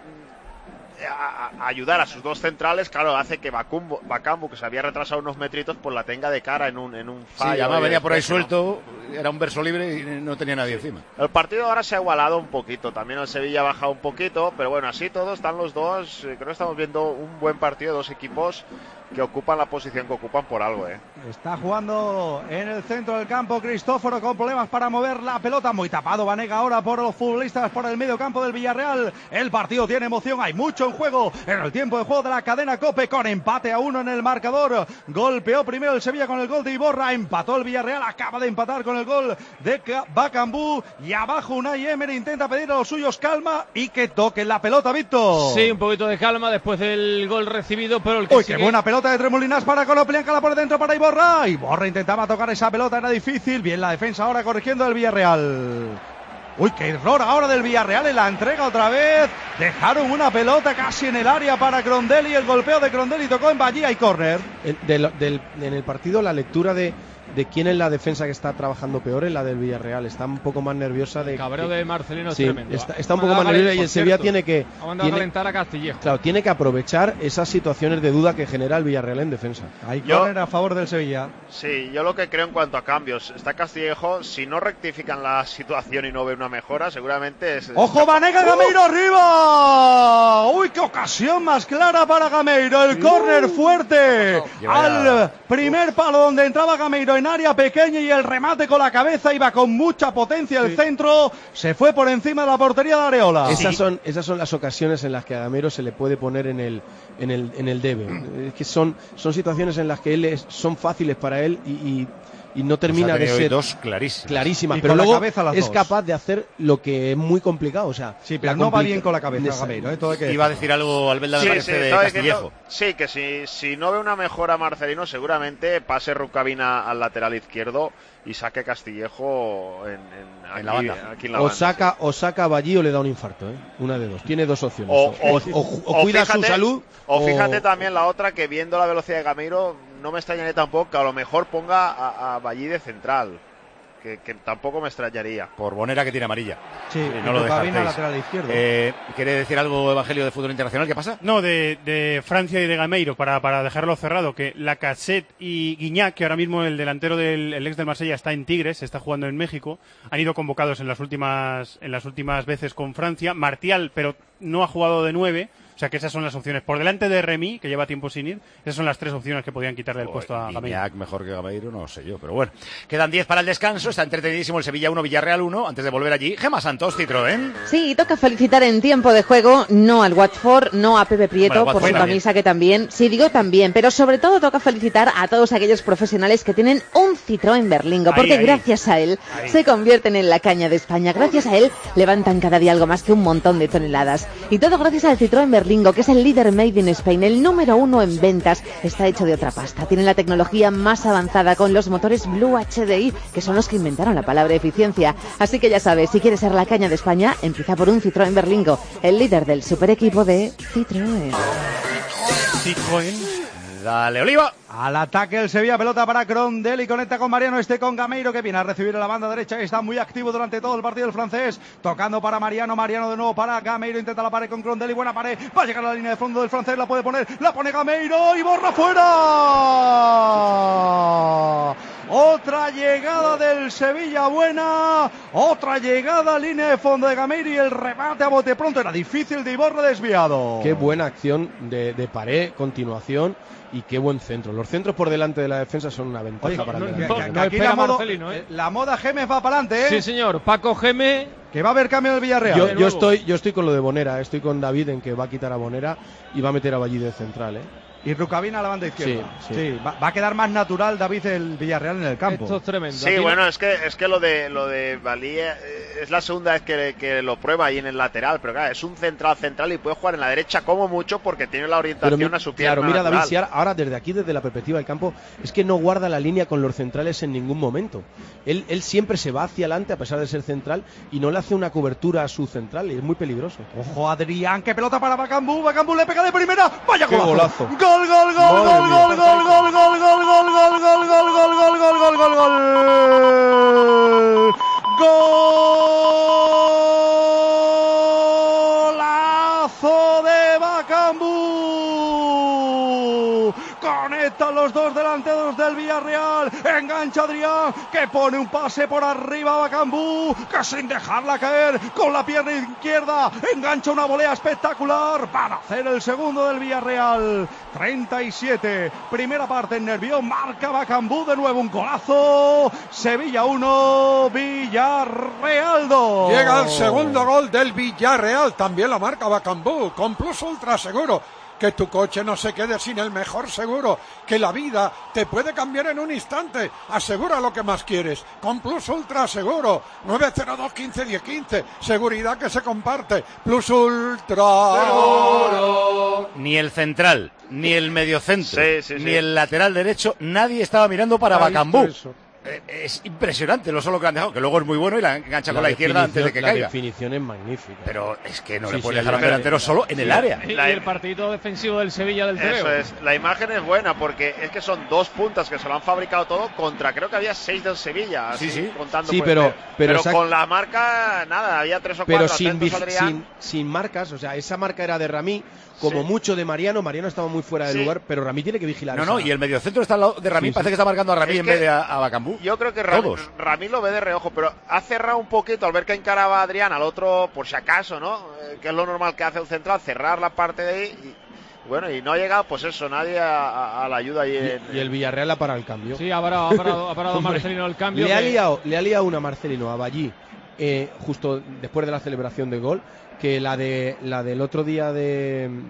ayudar a sus 2 centrales, claro, hace que Bakambu, que se había retrasado unos metritos, pues la tenga de cara en un fallo. Sí, además venía por ahí suelto, era un verso libre y no tenía nadie encima. El partido ahora se ha igualado un poquito, también el Sevilla ha bajado un poquito, pero bueno, así todos están los dos, creo que estamos viendo un buen partido de 2 equipos que ocupan la posición que ocupan por algo, Está jugando en el centro del campo Cristóforo con problemas para mover la pelota, muy tapado Banega ahora por los futbolistas por el medio campo del Villarreal. El partido tiene emoción, hay mucho en juego en el tiempo de juego de la cadena COPE, con empate a 1 en el marcador. Golpeó primero el Sevilla con el gol de Iborra, empató el Villarreal, acaba de empatar con el gol de Bakambu y abajo Unai Emery intenta pedir a los suyos calma y que toquen la pelota, Víctor. Sí, un poquito de calma después del gol recibido, pero el que sigue... qué buena pelota de Tremolinas para Konoplyanka, la por dentro para Iborra. Iborra intentaba tocar esa pelota, era difícil. Bien la defensa ahora corrigiendo el Villarreal. Uy, qué error ahora del Villarreal en la entrega otra vez. Dejaron una pelota casi en el área para Crondelli. El golpeo de Crondelli tocó en Ballía y córner. En el partido, la lectura de de quién es la defensa que está trabajando peor, en la del Villarreal. Está un poco más nerviosa de... El cabreo de Marcelino sí, es tremendo. Está un poco más nerviosa y el Sevilla tiene que... Ha mandado a calentar a Castillejo. Claro, tiene que aprovechar esas situaciones de duda que genera el Villarreal en defensa. Hay córner a favor del Sevilla. Sí, yo lo que creo en cuanto a cambios, está Castillejo, si no rectifican la situación y no ve una mejora, seguramente es... ¡Ojo, Banega, Gameiro arriba! ¡Uy, qué ocasión más clara para Gameiro! El córner fuerte al primer palo donde entraba Gameiro en área pequeña y el remate con la cabeza iba con mucha potencia el centro, se fue por encima de la portería de Areola. Esas son las ocasiones en las que a Gameiro se le puede poner en el debe. Es que son situaciones en las que son fáciles para él y no termina de ser dos clarísimas. Pero luego es capaz de hacer lo que es muy complicado. O sea, sí, pero no va bien con la cabeza Gameiro. Iba a decir algo Albelda, me parece, de Castillejo. Sí, que si no ve una mejora Marcelino, seguramente pase Rukavina al lateral izquierdo y saque Castillejo en la banda. Aquí en la banda, o saca a Ballí o le da un infarto, una de dos. Tiene dos opciones. O cuida su salud. O fíjate también la otra, que viendo la velocidad de Gameiro, no me extrañaría tampoco que a lo mejor ponga a Ballí de central. Que tampoco me extrañaría. Por Bonera, que tiene amarilla. Sí, no lo descartéis. Lateral izquierdo. ¿Quiere decir algo, Evangelio, de fútbol internacional? ¿Qué pasa? No, de Francia y de Gameiro, para dejarlo cerrado, que Lacazette y Guignac, que ahora mismo el delantero el ex del Marsella está en Tigres, está jugando en México, han ido convocados en las últimas veces con Francia. Martial, pero no ha jugado de 9. O sea que esas son las opciones. Por delante de Remy, que lleva tiempo sin ir, esas son las 3 opciones que podían quitarle el puesto a Gameiro. Mejor que Gameiro, no sé yo, pero bueno. Quedan 10 para el descanso, está entretenidísimo el Sevilla 1, Villarreal 1. Antes de volver allí, Gemma Santos, Citroën. Sí, toca felicitar en tiempo de juego, no al Watford, no a Pepe Prieto, por su camisa que también, sí digo también, pero sobre todo toca felicitar a todos aquellos profesionales que tienen un Citroën Berlingo, porque gracias a él se convierten en la caña de España, gracias a él levantan cada día algo más que un montón de toneladas. Y todo gracias al Citroën Berlingo, que es el líder Made in Spain, el número 1 en ventas. Está hecho de otra pasta, tiene la tecnología más avanzada con los motores Blue HDI, que son los que inventaron la palabra eficiencia. Así que ya sabes, si quieres ser la caña de España, empieza por un Citroën Berlingo, el líder del super equipo de Citroën. Dale, Oliva. Al ataque el Sevilla, pelota para Crondelli, conecta con Mariano, con Gameiro, que viene a recibir a la banda derecha y está muy activo durante todo el partido el francés, tocando para Mariano de nuevo para Gameiro, intenta la pared con Crondelli, buena pared, va a llegar a la línea de fondo del francés, la puede poner, la pone Gameiro y borra fuera. Otra llegada del Sevilla buena, otra llegada a línea de fondo de Gameiro y el remate a bote pronto, era difícil de Iborra, desviado. Qué buena acción de pared, continuación. Y qué buen centro. Los centros por delante de la defensa son una ventaja para el aquí la moda Gémez va para adelante, Sí, señor. Paco Gémez. Que va a haber cambio del Villarreal. Yo estoy con lo de Bonera. Estoy con David en que va a quitar a Bonera y va a meter a Ballí de central, Y Rukavina a la banda izquierda. Sí. Va a quedar más natural, David, el Villarreal en el campo. Esto es tremendo. Sí, bueno, es que lo de Ballí es la segunda vez que lo prueba ahí en el lateral, pero claro, es un central y puede jugar en la derecha como mucho porque tiene la orientación a su pierna. Claro, mira, natural. David, si ahora desde la perspectiva del campo, es que no guarda la línea con los centrales en ningún momento. Él siempre se va hacia adelante a pesar de ser central y no le hace una cobertura a su central y es muy peligroso. Ojo, Adrián, que pelota para Bacambú le pega de primera, vaya golazo. Gol. Golazo de Bacambú. Conectan los dos delanteros del Villarreal. Engancha Adrián, que pone un pase por arriba a Bacambú, que sin dejarla caer con la pierna izquierda engancha una volea espectacular para hacer el segundo del Villarreal. 37, primera parte en Nervión, marca Bacambú de nuevo, un golazo. Sevilla 1, Villarreal 2. Llega el segundo gol del Villarreal, también la marca Bacambú, con Plus Ultra Seguro. Que tu coche no se quede sin el mejor seguro, que la vida te puede cambiar en un instante. Asegura lo que más quieres con Plus Ultra Seguro. 902 15 10 15. Seguridad que se comparte. Plus Ultra Seguro. Ni el central, ni el mediocentro, ni el lateral derecho, nadie estaba mirando para Bacambú. es impresionante, no solo que han dejado, que luego es muy bueno y la engancha con la izquierda antes de que caiga. La definición es magnífica. Pero es que no le puede dejar al delantero solo en el área. Y el partidito defensivo del Sevilla del TVO. Eso es, la imagen es buena porque es que son 2 puntas que se lo han fabricado todo contra, creo que había 6 del Sevilla. Sí. Contando, sí, pues, pero con la marca, nada, había 3 o 4. Pero sin marcas, o sea, esa marca era de Ramí, como mucho de Mariano. Mariano estaba muy fuera de lugar, pero Ramí tiene que vigilar. No, y el mediocentro está al lado de Ramí, parece que está marcando a Ramí en vez de a Bacambú. Yo creo que Ramí lo ve de reojo, pero ha cerrado un poquito al ver que encaraba a Adrián al otro, por si acaso, ¿no? Que es lo normal que hace un central, cerrar la parte de ahí. Bueno, y no ha llegado, pues eso, nadie a la ayuda ahí. Y el Villarreal ha parado el cambio. Sí, ha parado Marcelino el cambio. Le ha liado una Marcelino a Ballí, justo después de la celebración del gol, que la del otro día del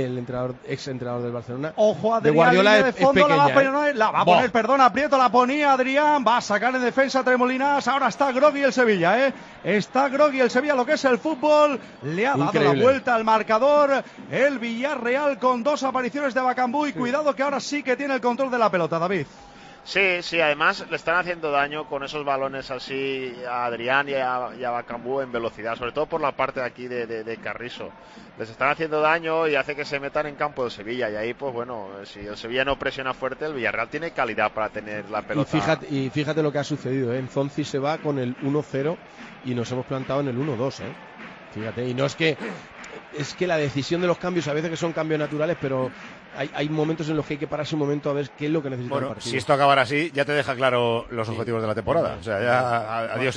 ex entrenador del Barcelona. Ojo, Adrián, de Guardiola de fondo, es pequeña, la va a poner, perdona, Prieto la ponía Adrián, va a sacar en defensa Tremolinas, ahora está groggy el Sevilla, está groggy el Sevilla, lo que es el fútbol, le ha dado la vuelta al marcador el Villarreal con 2 apariciones de Bacambú y cuidado que ahora sí que tiene el control de la pelota, David. Sí, además le están haciendo daño con esos balones así a Adrián y a Bacambú en velocidad, sobre todo por la parte de aquí de Carrizo. Les están haciendo daño y hace que se metan en campo del Sevilla, y ahí pues bueno, si el Sevilla no presiona fuerte, el Villarreal tiene calidad para tener la pelota. Y fíjate lo que ha sucedido, Nzonzi se va con el 1-0 y nos hemos plantado en el 1-2, fíjate, y no es que la decisión de los cambios a veces que son cambios naturales, pero hay momentos en los que hay que pararse un momento a ver qué es lo que necesita el partido. Si esto acabara así, ya te deja claro los objetivos de la temporada. O sea, ya adiós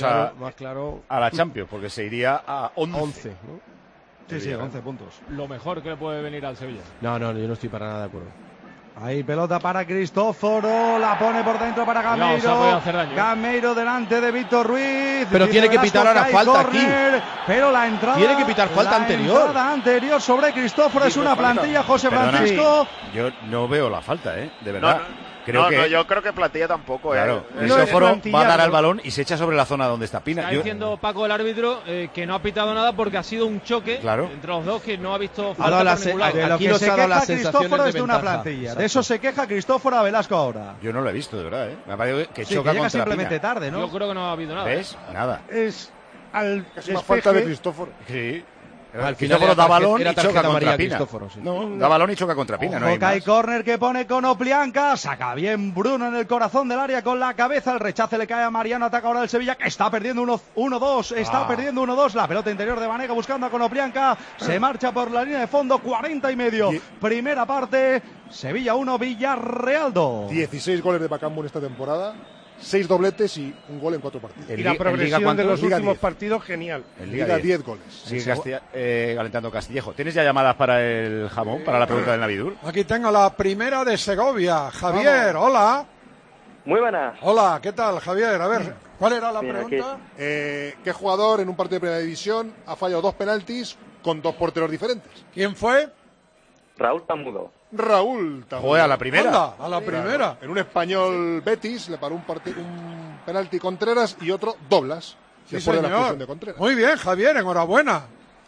a la Champions, porque se iría a 11, ¿no? Sí, 11 puntos. Lo mejor que le puede venir al Sevilla. No, yo no estoy para nada de acuerdo. Ahí pelota para Cristóforo, la pone por dentro para Gameiro. Gameiro delante de Víctor Ruiz. Pero tiene que pitar ahora falta corner, aquí. Pero la entrada. Tiene que pitar falta anterior. La entrada anterior sobre Cristóforo es una plantilla, José Francisco. Yo no veo la falta, de verdad. Yo creo que plantilla tampoco. Claro, Cristóforo va a dar al balón y se echa sobre la zona donde está Pina. Está diciendo Paco, el árbitro, que no ha pitado nada porque ha sido un choque entre los dos, que no ha visto falta por ningún lado. De lo que se queja Cristóforo es de una plantilla. Exacto. De eso se queja Cristóforo a Velasco ahora. Yo no lo he visto, de verdad. Me ha parecido que choca que llega contra simplemente Pina. tarde, ¿no? Yo creo que no ha habido nada. ¿Ves? Nada. Es una falta de Cristóforo. Sí. Al final da balón y choca contra Pina. Sí. Da balón y choca contra Pina. No hay córner que pone Konoplyanka. Saca bien Bruno en el corazón del área con la cabeza. El rechace le cae a Mariano. Ataca ahora el Sevilla, que está perdiendo 1-2. Está perdiendo 1-2. La pelota interior de Banega buscando a Konoplyanka. Se marcha por la línea de fondo. 40 y medio. Primera parte. Sevilla 1, Villarreal 2. 16 goles de Bacambú en esta temporada. 6 dobletes y un gol en 4 partidos. Y la progresión de los últimos partidos, genial. En Liga 10 goles. Sigue calentando Castillejo. ¿Tienes ya llamadas para el jamón, para la pregunta del Navidul? Aquí tengo la primera de Segovia. Javier, hola. Muy buenas. Hola, ¿qué tal, Javier? A ver, ¿cuál era la pregunta? ¿Qué jugador en un partido de primera división ha fallado 2 penaltis con 2 porteros diferentes? ¿Quién fue? Raúl Tamudo. Juega a la primera. Anda, a la primera. En un Español Betis le paró un penalti Contreras y otro Doblas. Sí, después de la señor. expulsión de Contreras. Muy bien, Javier, enhorabuena.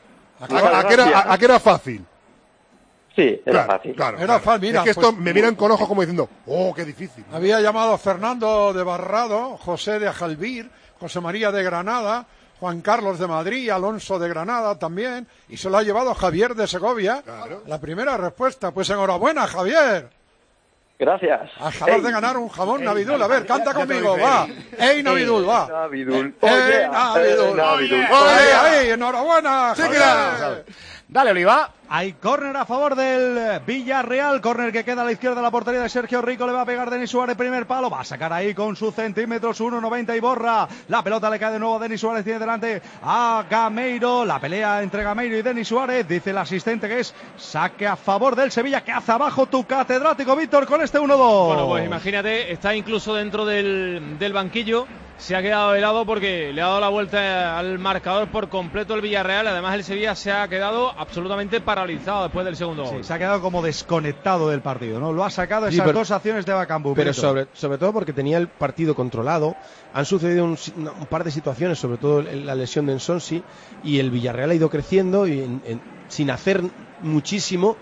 ¿A qué era fácil? Sí, era fácil. Era fácil, mira. Es que esto me miran con ojos como diciendo, qué difícil. Había llamado Fernando de Barrado, José de Ajalbir, José María de Granada, Juan Carlos de Madrid, Alonso de Granada también, y se lo ha llevado Javier de Segovia. Claro. La primera respuesta. Pues enhorabuena, Javier. Gracias. Acabas de ganar un jamón Navidul. A ver, canta conmigo, va. ¡Ey, Navidul, va! Navidul. ¡Ey, Navidul! ¡Oye, ahí! ¡Enhorabuena! Sí, claro. Dale, Oliva. Hay córner a favor del Villarreal, córner que queda a la izquierda de la portería de Sergio Rico, le va a pegar Denis Suárez, primer palo, va a sacar ahí con sus centímetros, 1,90 y borra, la pelota le cae de nuevo a Denis Suárez, tiene delante a Gameiro, la pelea entre Gameiro y Denis Suárez, dice el asistente que es saque a favor del Sevilla, que hace abajo tu catedrático, Víctor, con este 1-2. Bueno, pues imagínate, está incluso dentro del banquillo. Se ha quedado helado porque le ha dado la vuelta al marcador por completo el Villarreal. Además, el Sevilla se ha quedado absolutamente paralizado después del segundo gol. Sí, se ha quedado como desconectado del partido, ¿no? Lo ha sacado esas dos acciones de Bacambú. Pero sobre todo porque tenía el partido controlado. Han sucedido un par de situaciones, sobre todo la lesión de Nsonsi, y el Villarreal ha ido creciendo y sin hacer muchísimo.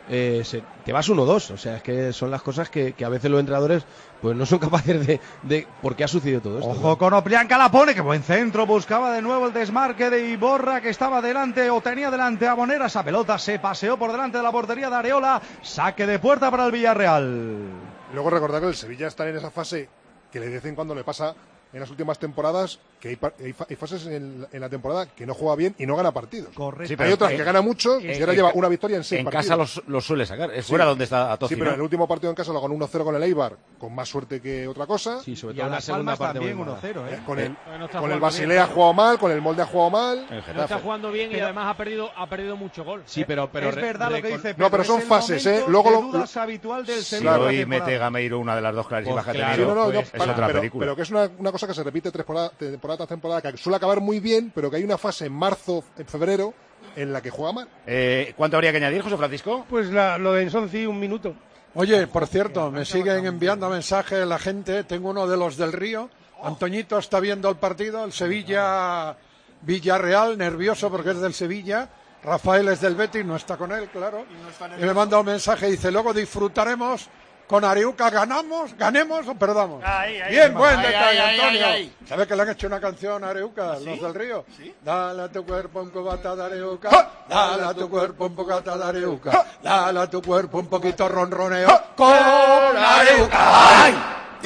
te vas 1-2. O sea, es que son las cosas que a veces los entrenadores pues no son capaces de ¿por qué ha sucedido todo esto? Ojo con Oplianca, la pone, que buen centro, buscaba de nuevo el desmarque de Iborra, que estaba delante o tenía delante a Bonera. Esa pelota se paseó por delante de la portería de Areola. Saque de puerta para el Villarreal. Luego recordar que el Sevilla está en esa fase que de vez en cuando le pasa en las últimas temporadas, que hay fases en la temporada que no juega bien y no gana partidos. Correcto. Sí, hay otras que gana mucho y ahora lleva una victoria en 6 partidos. En casa los suele sacar, es fuera donde está Atoci. Sí, pero en el último partido en casa lo ganó 1-0 con el Eibar, con más suerte que otra cosa. Sí, sobre Y todo a en la Las segunda Palmas parte. también 1-0, Con el Basilea ha jugado mal, con el Molde ha jugado mal. No está jugando bien y además ha perdido mucho gol. Sí, pero es verdad lo que dice Pedro. No, pero son fases, Luego lo dudas habitual del Sevilla. Si hoy mete Gameiro una de las dos clarísimas que ha tenido, es otra película. Pero que es una cosa que se repite temporada tras temporada, que suele acabar muy bien, pero que hay una fase en marzo, en febrero, en la que juega mal. ¿Cuánto habría que añadir, José Francisco? Pues lo de Ensonzi, 1 minuto. Oye, por cierto, me siguen enviando mensajes la gente. Tengo uno de los del Río. Antoñito está viendo el partido, el Sevilla-Villarreal, nervioso porque es del Sevilla. Rafael es del Betis, no está con él, claro. Y me manda un mensaje, dice, luego disfrutaremos con Areuca, ganemos o perdamos. Bien, buen detalle, Antonio. ¿Sabes que le han hecho una canción a Areuca, los del Río? ¿Sí? Dale a tu cuerpo un cubata de Areuca, dale a tu cuerpo un bocata de Areuca, dale a tu cuerpo un poquito ronroneo con Areuca. ¡Ay!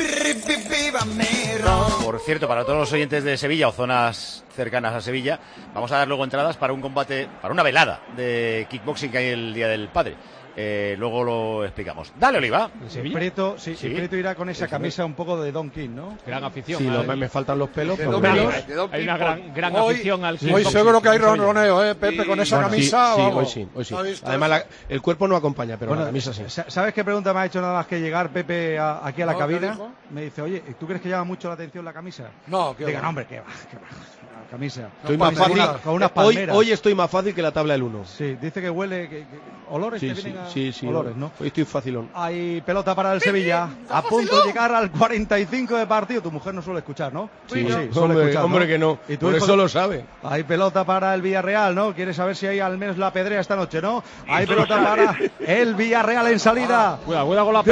Por cierto, para todos los oyentes de Sevilla o zonas cercanas a Sevilla, vamos a dar luego entradas para un combate, para una velada de kickboxing que hay el Día del Padre. Luego lo explicamos. Dale, Oliva. Prieto irá con esa camisa un poco de Don King, ¿no? Gran afición. Sí, me faltan los pelos. Hay una gran afición al kickboxing. Hoy seguro que hay ronroneo, Pepe, con esa camisa. Sí, hoy sí. Además, el cuerpo no acompaña, pero la camisa sí. ¿Sabes qué pregunta me ha hecho nada más que llegar Pepe aquí a la cabina? Me dice, oye, ¿tú crees que llama mucho la atención la camisa? No, Diga, no, hombre, que va. Camisa. Estoy más fácil, con unas palmeras. Hoy estoy más fácil que la tabla del 1. Sí, dice que huele. ¿Olores te vienen sí, olores, ¿no? Hoy estoy facilón. Hay pelota para el Sevilla. A punto de llegar al 45 de partido. Tu mujer no suele escuchar, ¿no? Sí, suele escuchar. Hombre, que no. ¿Y por eso lo sabe? Hay pelota para el Villarreal, ¿no? Quiere saber si hay al menos la pedrea esta noche, ¿no? Hay pelota para el Villarreal en salida. Cuidado con la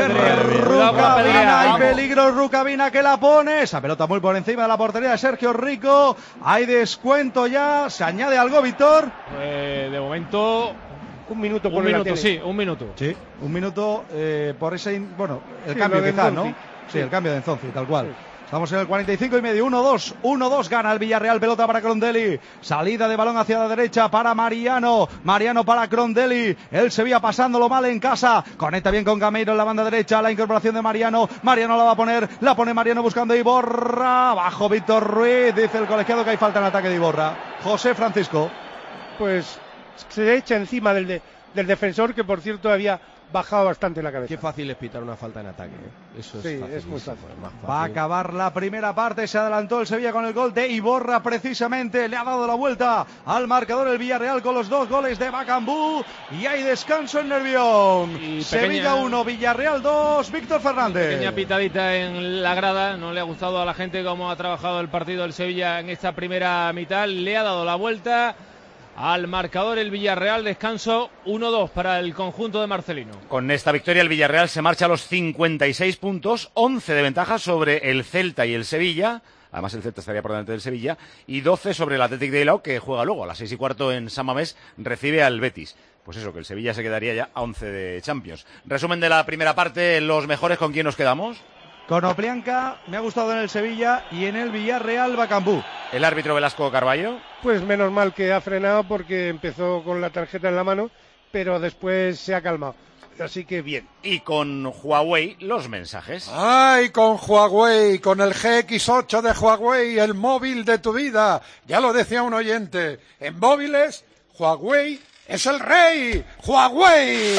pedrea. Hay peligro, Rukavina que la pone. Esa pelota muy por encima de la portería de Sergio Rico. Hay descuento ya. Se añade algo, Víctor. De momento. Un minuto un minuto. Sí, un minuto por ese, el cambio quizás, ¿no? Sí, el cambio de Enzonzi, tal cual. Sí. Estamos en el 45 y medio, 1-2 gana el Villarreal, pelota para Crondelli, salida de balón hacia la derecha para Mariano para Crondelli, el Sevilla pasándolo mal en casa, conecta bien con Gameiro en la banda derecha, la incorporación de Mariano la va a poner, la pone Mariano buscando a Iborra, bajo Víctor Ruiz, dice el colegiado que hay falta en ataque de Iborra. José Francisco. Pues se echa encima del defensor, que por cierto había bajado bastante la cabeza. Qué fácil es pitar una falta en ataque, Eso es fácil. Es muy fácil. Va a acabar la primera parte, se adelantó el Sevilla con el gol de Iborra precisamente, le ha dado la vuelta al marcador el Villarreal con los 2 goles de Bacambú y hay descanso en Nervión. Sevilla 1, Villarreal 2, Víctor Fernández. Pequeña pitadita en la grada, no le ha gustado a la gente cómo ha trabajado el partido del Sevilla en esta primera mitad, le ha dado la vuelta al marcador el Villarreal, descanso 1-2 para el conjunto de Marcelino. Con esta victoria el Villarreal se marcha a los 56 puntos, 11 de ventaja sobre el Celta y el Sevilla, además el Celta estaría por delante del Sevilla, y 12 sobre el Athletic de Bilbao, que juega luego a las 6:15 en San Mamés, recibe al Betis. Pues eso, que el Sevilla se quedaría ya a 11 de Champions. Resumen de la primera parte, los mejores, ¿con quién nos quedamos? Con Oplianca, me ha gustado en el Sevilla, y en el Villarreal, Bacambú. ¿El árbitro Velasco Carballo? Pues menos mal que ha frenado porque empezó con la tarjeta en la mano, pero después se ha calmado. Así que bien. Y con Huawei, los mensajes. ¡Ay, con Huawei! Con el GX8 de Huawei, el móvil de tu vida. Ya lo decía un oyente. En móviles, Huawei es el rey. ¡Huawei!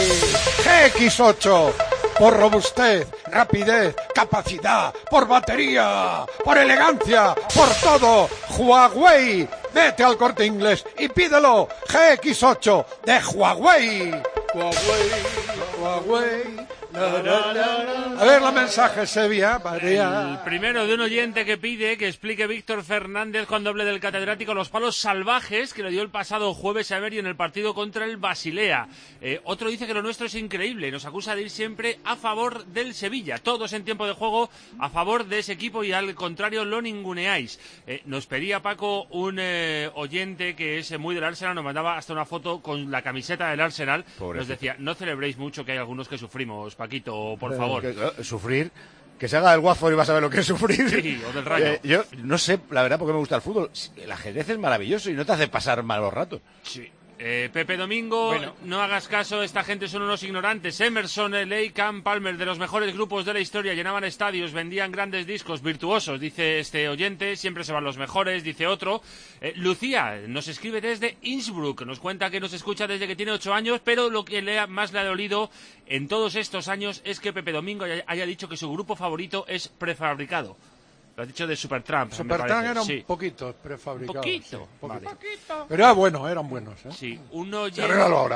GX8. Por robustez, rapidez, capacidad, por batería, por elegancia, por todo. Huawei. Vete al Corte Inglés y pídelo. GX8 de Huawei. Huawei, A ver los mensajes, Sevilla. El primero de un oyente que pide que explique Víctor Fernández con doble del catedrático los palos salvajes que le dio el pasado jueves a Emery en el partido contra el Basilea. Otro dice que lo nuestro es increíble, nos acusa de ir siempre a favor del Sevilla, todos en tiempo de juego a favor de ese equipo y al contrario lo ninguneáis. Nos pedía Paco un oyente que es muy del Arsenal, nos mandaba hasta una foto con la camiseta del Arsenal. Nos decía, no celebréis mucho que hay algunos que sufrimos, Paquito, por favor. Sufrir, que se haga el Watford y vas a ver lo que es sufrir. Sí, o del Rayo. Yo no sé, la verdad, porque me gusta el fútbol. El ajedrez es maravilloso y no te hace pasar malos ratos. Sí. Pepe Domingo, no hagas caso, esta gente son unos ignorantes. Emerson, Ley, Cam, Palmer, de los mejores grupos de la historia, llenaban estadios, vendían grandes discos, virtuosos, dice este oyente, siempre se van los mejores, dice otro. Lucía nos escribe desde Innsbruck, nos cuenta que nos escucha desde que tiene 8 años, pero lo que más le ha dolido en todos estos años es que Pepe Domingo haya dicho que su grupo favorito es Prefabricado. Lo has dicho de Supertramp. Supertramp era un poquito prefabricado. Poquito. Sí, poquito. Vale. Pero era bueno, eran buenos. Sí, un oyente... ahora.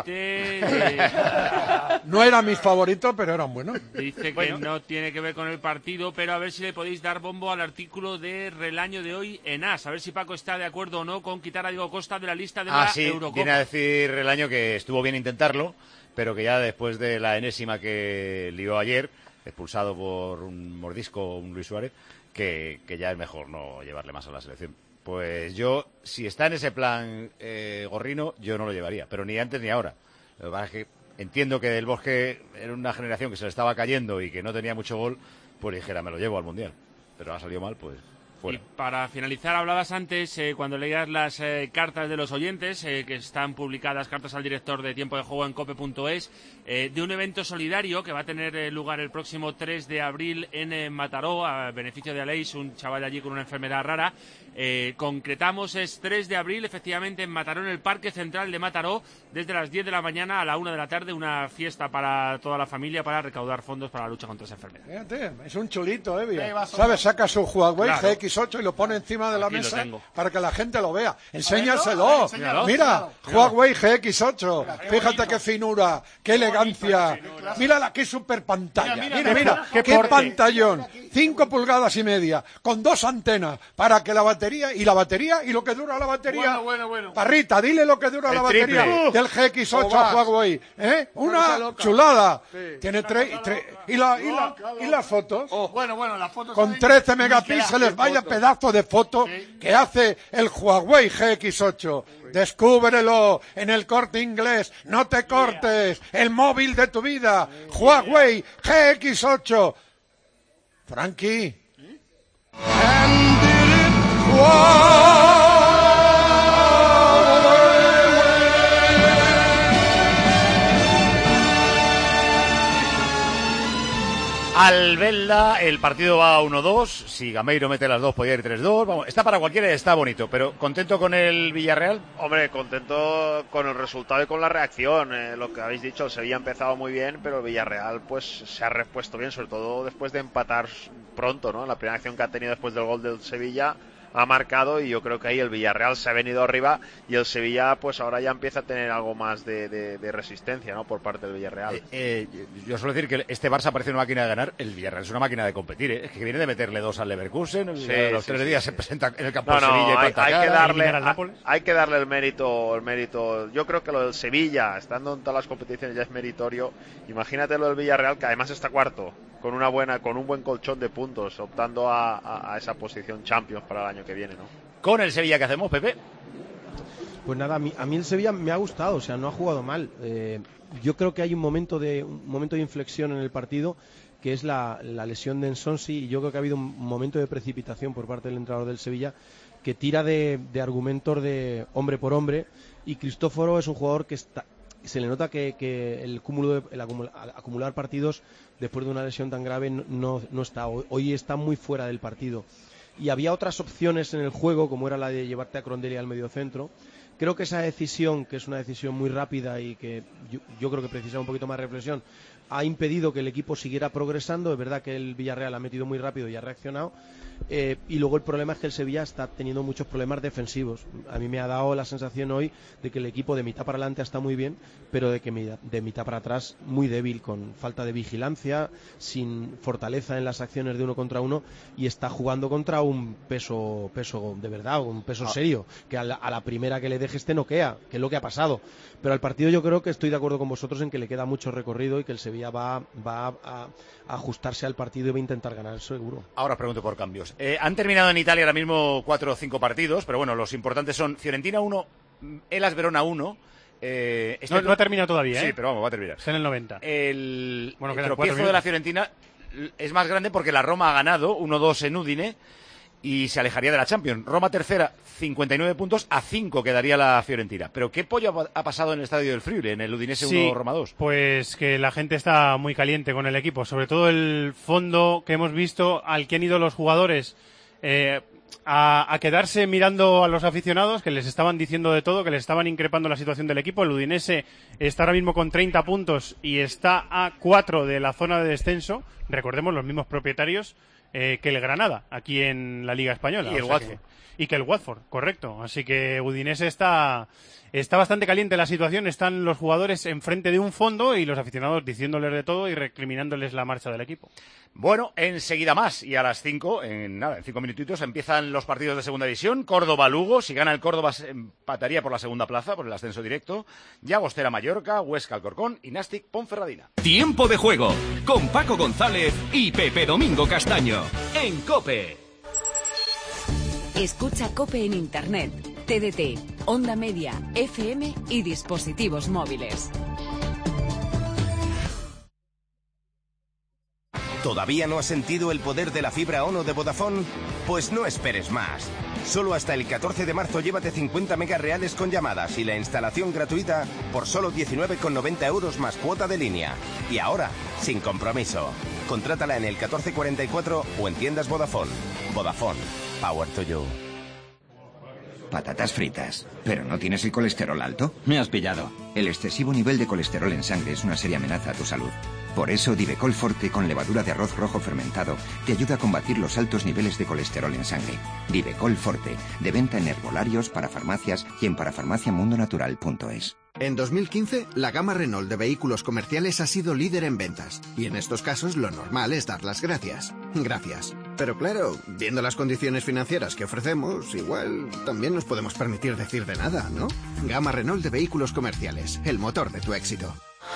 No eran mis favoritos, pero eran buenos. Dice que no tiene que ver con el partido, pero a ver si le podéis dar bombo al artículo de Relaño de hoy en AS. A ver si Paco está de acuerdo o no con quitar a Diego Costa de la lista de la Eurocopa. Viene a decir Relaño que estuvo bien intentarlo, pero que ya después de la enésima que lió ayer, expulsado por un mordisco, un Luis Suárez, que ya es mejor no llevarle más a la selección. Pues yo, si está en ese plan Gorrino, yo no lo llevaría, pero ni antes ni ahora. Lo que pasa es que entiendo que Del Bosque era una generación que se le estaba cayendo y que no tenía mucho gol, pues dijera, me lo llevo al Mundial. Pero ha salido mal, pues fuera. Y para finalizar, hablabas antes, cuando leías las cartas de los oyentes, que están publicadas, cartas al director de Tiempo de Juego en cope.es, de un evento solidario que va a tener lugar el próximo 3 de abril en Mataró, a beneficio de Aleix, un chaval allí con una enfermedad rara. Concretamos, es 3 de abril, efectivamente, en Mataró, en el Parque Central de Mataró, desde las 10 de la mañana a la 1 de la tarde, una fiesta para toda la familia para recaudar fondos para la lucha contra esa enfermedad. Fíjate, es un chulito, ¿sabes? Saca su Huawei GX8 y lo pone encima de la Aquí mesa para que la gente lo vea. Enséñaselo. Mira, Enséñalo. Huawei GX8. Fíjate qué finura, qué elegancia. Mírala, qué super pantalla. Mira, qué pantallón. 5 pulgadas y media, con 2 antenas, para que la batería y lo que dura la batería. Bueno. Parrita, dile lo que dura la batería del GX8 a Huawei. Una chulada. Tiene 3. ¿Y las fotos? Bueno, las fotos. Con 13 megapíxeles, vaya pedazo de foto que hace el Huawei GX8. Descúbrelo en el Corte Inglés. No te cortes. El móvil de tu vida. Huawei GX8. Frankie. Albelda, el partido va a 1-2, si Gameiro mete las dos podría ir 3-2, vamos, está para cualquiera, está bonito, pero ¿contento con el Villarreal? Hombre, contento con el resultado y con la reacción, lo que habéis dicho, el Sevilla ha empezado muy bien, pero el Villarreal pues se ha repuesto bien, sobre todo después de empatar pronto, ¿no? La primera acción que ha tenido después del gol del Sevilla ha marcado y yo creo que ahí el Villarreal se ha venido arriba y el Sevilla pues ahora ya empieza a tener algo más de resistencia, ¿no? Por parte del Villarreal. Yo suelo decir que este Barça parece una máquina de ganar, el Villarreal es una máquina de competir, ¿eh? Es que viene de meterle 2 al Leverkusen, los 3 días se presenta en el campo de Sevilla y hay que darle el mérito. Yo creo que lo del Sevilla, estando en todas las competiciones, ya es meritorio. Imagínate lo del Villarreal, que además está cuarto, con un buen colchón de puntos, optando a esa posición Champions para el año que viene, ¿no? Con el Sevilla, ¿qué hacemos, Pepe? Pues nada, a mí el Sevilla me ha gustado, o sea, no ha jugado mal. Yo creo que hay un momento de inflexión en el partido, que es la lesión de Ensonsi, y yo creo que ha habido un momento de precipitación por parte del entrenador del Sevilla, que tira de argumentos de hombre por hombre, y Cristóforo es un jugador que se le nota que el acumular partidos después de una lesión tan grave no está. Hoy está muy fuera del partido. Y había otras opciones en el juego, como era la de llevarte a Crondelli al mediocentro. Creo que esa decisión, que es una decisión muy rápida y que yo creo que precisa un poquito más de reflexión, ha impedido que el equipo siguiera progresando. Es verdad que el Villarreal ha metido muy rápido y ha reaccionado. Y luego el problema es que el Sevilla está teniendo muchos problemas defensivos. A mí me ha dado la sensación hoy de que el equipo de mitad para adelante está muy bien, pero de que de mitad para atrás muy débil, con falta de vigilancia, sin fortaleza en las acciones de uno contra uno, y está jugando contra un peso de verdad, un peso serio, que a la primera que le dejes te noquea, que es lo que ha pasado. Pero al partido yo creo que estoy de acuerdo con vosotros en que le queda mucho recorrido y que el Sevilla va a ajustarse al partido y va a intentar ganar seguro. Ahora pregunto por cambios. Han terminado en Italia ahora mismo 4 o 5 partidos, pero bueno, los importantes son Fiorentina 1, Hellas Verona 1. No ha terminado todavía, Sí, pero vamos, va a terminar. Es en el 90. El tropiezo de la Fiorentina es más grande porque la Roma ha ganado 1-2 en Udine y se alejaría de la Champions. Roma tercera, 59 puntos, a 5 quedaría la Fiorentina. Pero ¿qué pollo ha pasado en el Estadio del Friuli, en el Udinese 1, Roma 2? Pues que la gente está muy caliente con el equipo, sobre todo el fondo que hemos visto al que han ido los jugadores a quedarse mirando a los aficionados, que les estaban diciendo de todo, que les estaban increpando la situación del equipo. El Udinese está ahora mismo con 30 puntos y está a 4 de la zona de descenso. Recordemos, los mismos propietarios que el Granada, aquí en la Liga Española. Y el Watford. Y que el Watford, correcto. Así que Udinese está bastante caliente la situación. Están los jugadores enfrente de un fondo y los aficionados diciéndoles de todo y recriminándoles la marcha del equipo. Bueno, enseguida más. Y a las 5, en 5 minutitos, empiezan los partidos de segunda división. Córdoba-Lugo. Si gana el Córdoba, se empataría por la segunda plaza, por el ascenso directo. Llagostera-Mallorca, Huesca-Alcorcón y Nastic-Ponferradina. Tiempo de juego con Paco González y Pepe Domingo Castaño en COPE. Escucha COPE en Internet, TDT, Onda Media, FM y dispositivos móviles. ¿Todavía no has sentido el poder de la fibra ONO de Vodafone? Pues no esperes más. Solo hasta el 14 de marzo llévate 50 megas reales con llamadas y la instalación gratuita por solo 19,90 € más cuota de línea. Y ahora, sin compromiso. Contrátala en el 1444 o en tiendas Vodafone. Vodafone. Power to you. Patatas fritas. ¿Pero no tienes el colesterol alto? Me has pillado. El excesivo nivel de colesterol en sangre es una seria amenaza a tu salud. Por eso, Divecol Forte con levadura de arroz rojo fermentado te ayuda a combatir los altos niveles de colesterol en sangre. Divecol Forte, de venta en herbolarios, parafarmacias y en parafarmaciamundonatural.es. En 2015, la gama Renault de vehículos comerciales ha sido líder en ventas. Y en estos casos lo normal es dar las gracias. Gracias. Pero claro, viendo las condiciones financieras que ofrecemos, igual también nos podemos permitir decir de nada, ¿no? Gama Renault de vehículos comerciales, el motor de tu éxito.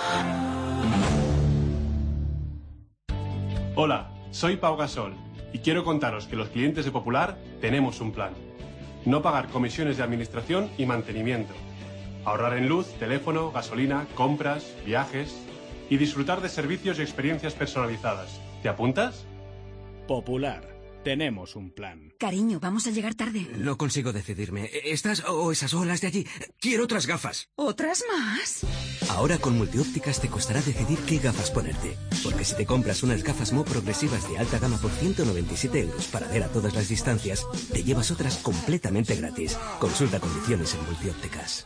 Hola, soy Pau Gasol y quiero contaros que los clientes de Popular tenemos un plan. No pagar comisiones de administración y mantenimiento. Ahorrar en luz, teléfono, gasolina, compras, viajes y disfrutar de servicios y experiencias personalizadas. ¿Te apuntas? Popular. Tenemos un plan. Cariño, vamos a llegar tarde. No consigo decidirme. ¿Estas o esas olas de allí? Quiero otras gafas. ¿Otras más? Ahora con Multiópticas te costará decidir qué gafas ponerte. Porque si te compras unas gafas Mo progresivas de alta gama por 197 € para ver a todas las distancias, te llevas otras completamente gratis. Consulta condiciones en Multiópticas.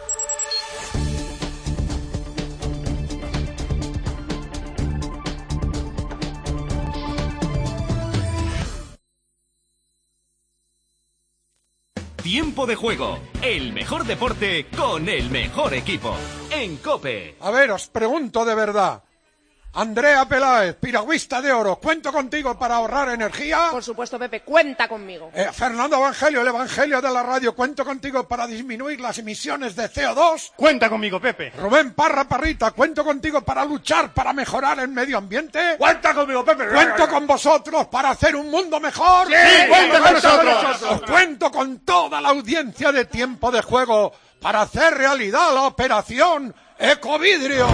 Tiempo de juego, el mejor deporte con el mejor equipo, en COPE. A ver, os pregunto de verdad. Andrea Peláez, piragüista de oro, ¿cuento contigo para ahorrar energía? Por supuesto, Pepe, cuenta conmigo. Fernando Evangelio, el Evangelio de la radio, ¿cuento contigo para disminuir las emisiones de CO2? Cuenta conmigo, Pepe. Rubén Parra Parrita, ¿cuento contigo para luchar, para mejorar el medio ambiente? Cuenta conmigo, Pepe. ¿Cuento con vosotros para hacer un mundo mejor? Sí, cuenta con nosotros. Os cuento con toda la audiencia de Tiempo de Juego para hacer realidad la operación Ecovidrio.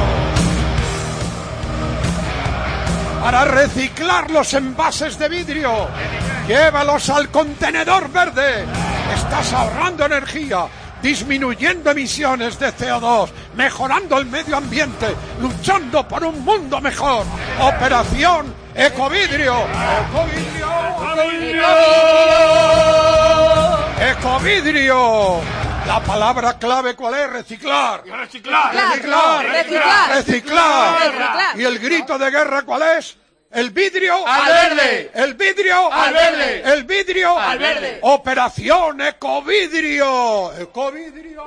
Para reciclar los envases de vidrio, llévalos al contenedor verde. Estás ahorrando energía, disminuyendo emisiones de CO2, mejorando el medio ambiente, luchando por un mundo mejor. Operación Ecovidrio. Ecovidrio. Ecovidrio. La palabra clave, ¿cuál es? Reciclar. Reciclar. ¿Y el grito de guerra cuál es? El vidrio al verde. El vidrio al verde. El vidrio al verde. Operación Ecovidrio. Ecovidrio.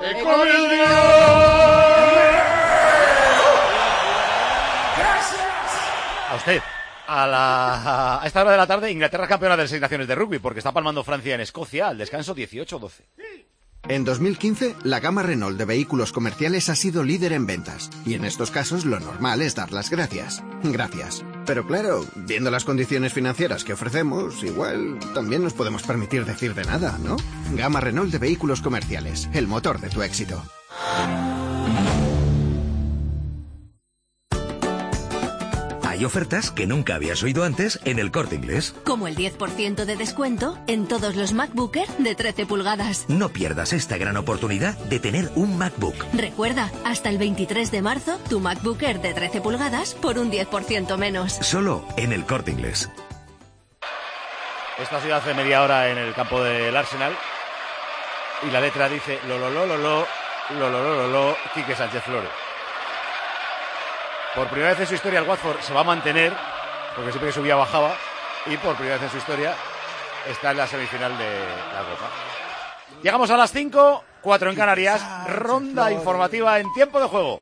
A usted. A esta hora de la tarde, Inglaterra es campeona de las 6 naciones de rugby, porque está palmando Francia en Escocia al descanso 18-12. En 2015, la gama Renault de vehículos comerciales ha sido líder en ventas. Y en estos casos lo normal es dar las gracias. Gracias. Pero claro, viendo las condiciones financieras que ofrecemos, igual también nos podemos permitir decir de nada, ¿no? Gama Renault de vehículos comerciales, el motor de tu éxito. Hay ofertas que nunca habías oído antes en El Corte Inglés. Como el 10% de descuento en todos los MacBook Air de 13 pulgadas. No pierdas esta gran oportunidad de tener un MacBook. Recuerda, hasta el 23 de marzo, tu MacBook Air de 13 pulgadas por un 10% menos. Solo en El Corte Inglés. Esto ha sido hace media hora en el campo del Arsenal. Y la letra dice lo, Quique Sánchez Flores. Por primera vez en su historia el Watford se va a mantener, porque siempre que subía bajaba, y por primera vez en su historia está en la semifinal de la Copa. Llegamos a las 5, 4 en Canarias, ronda informativa en tiempo de juego.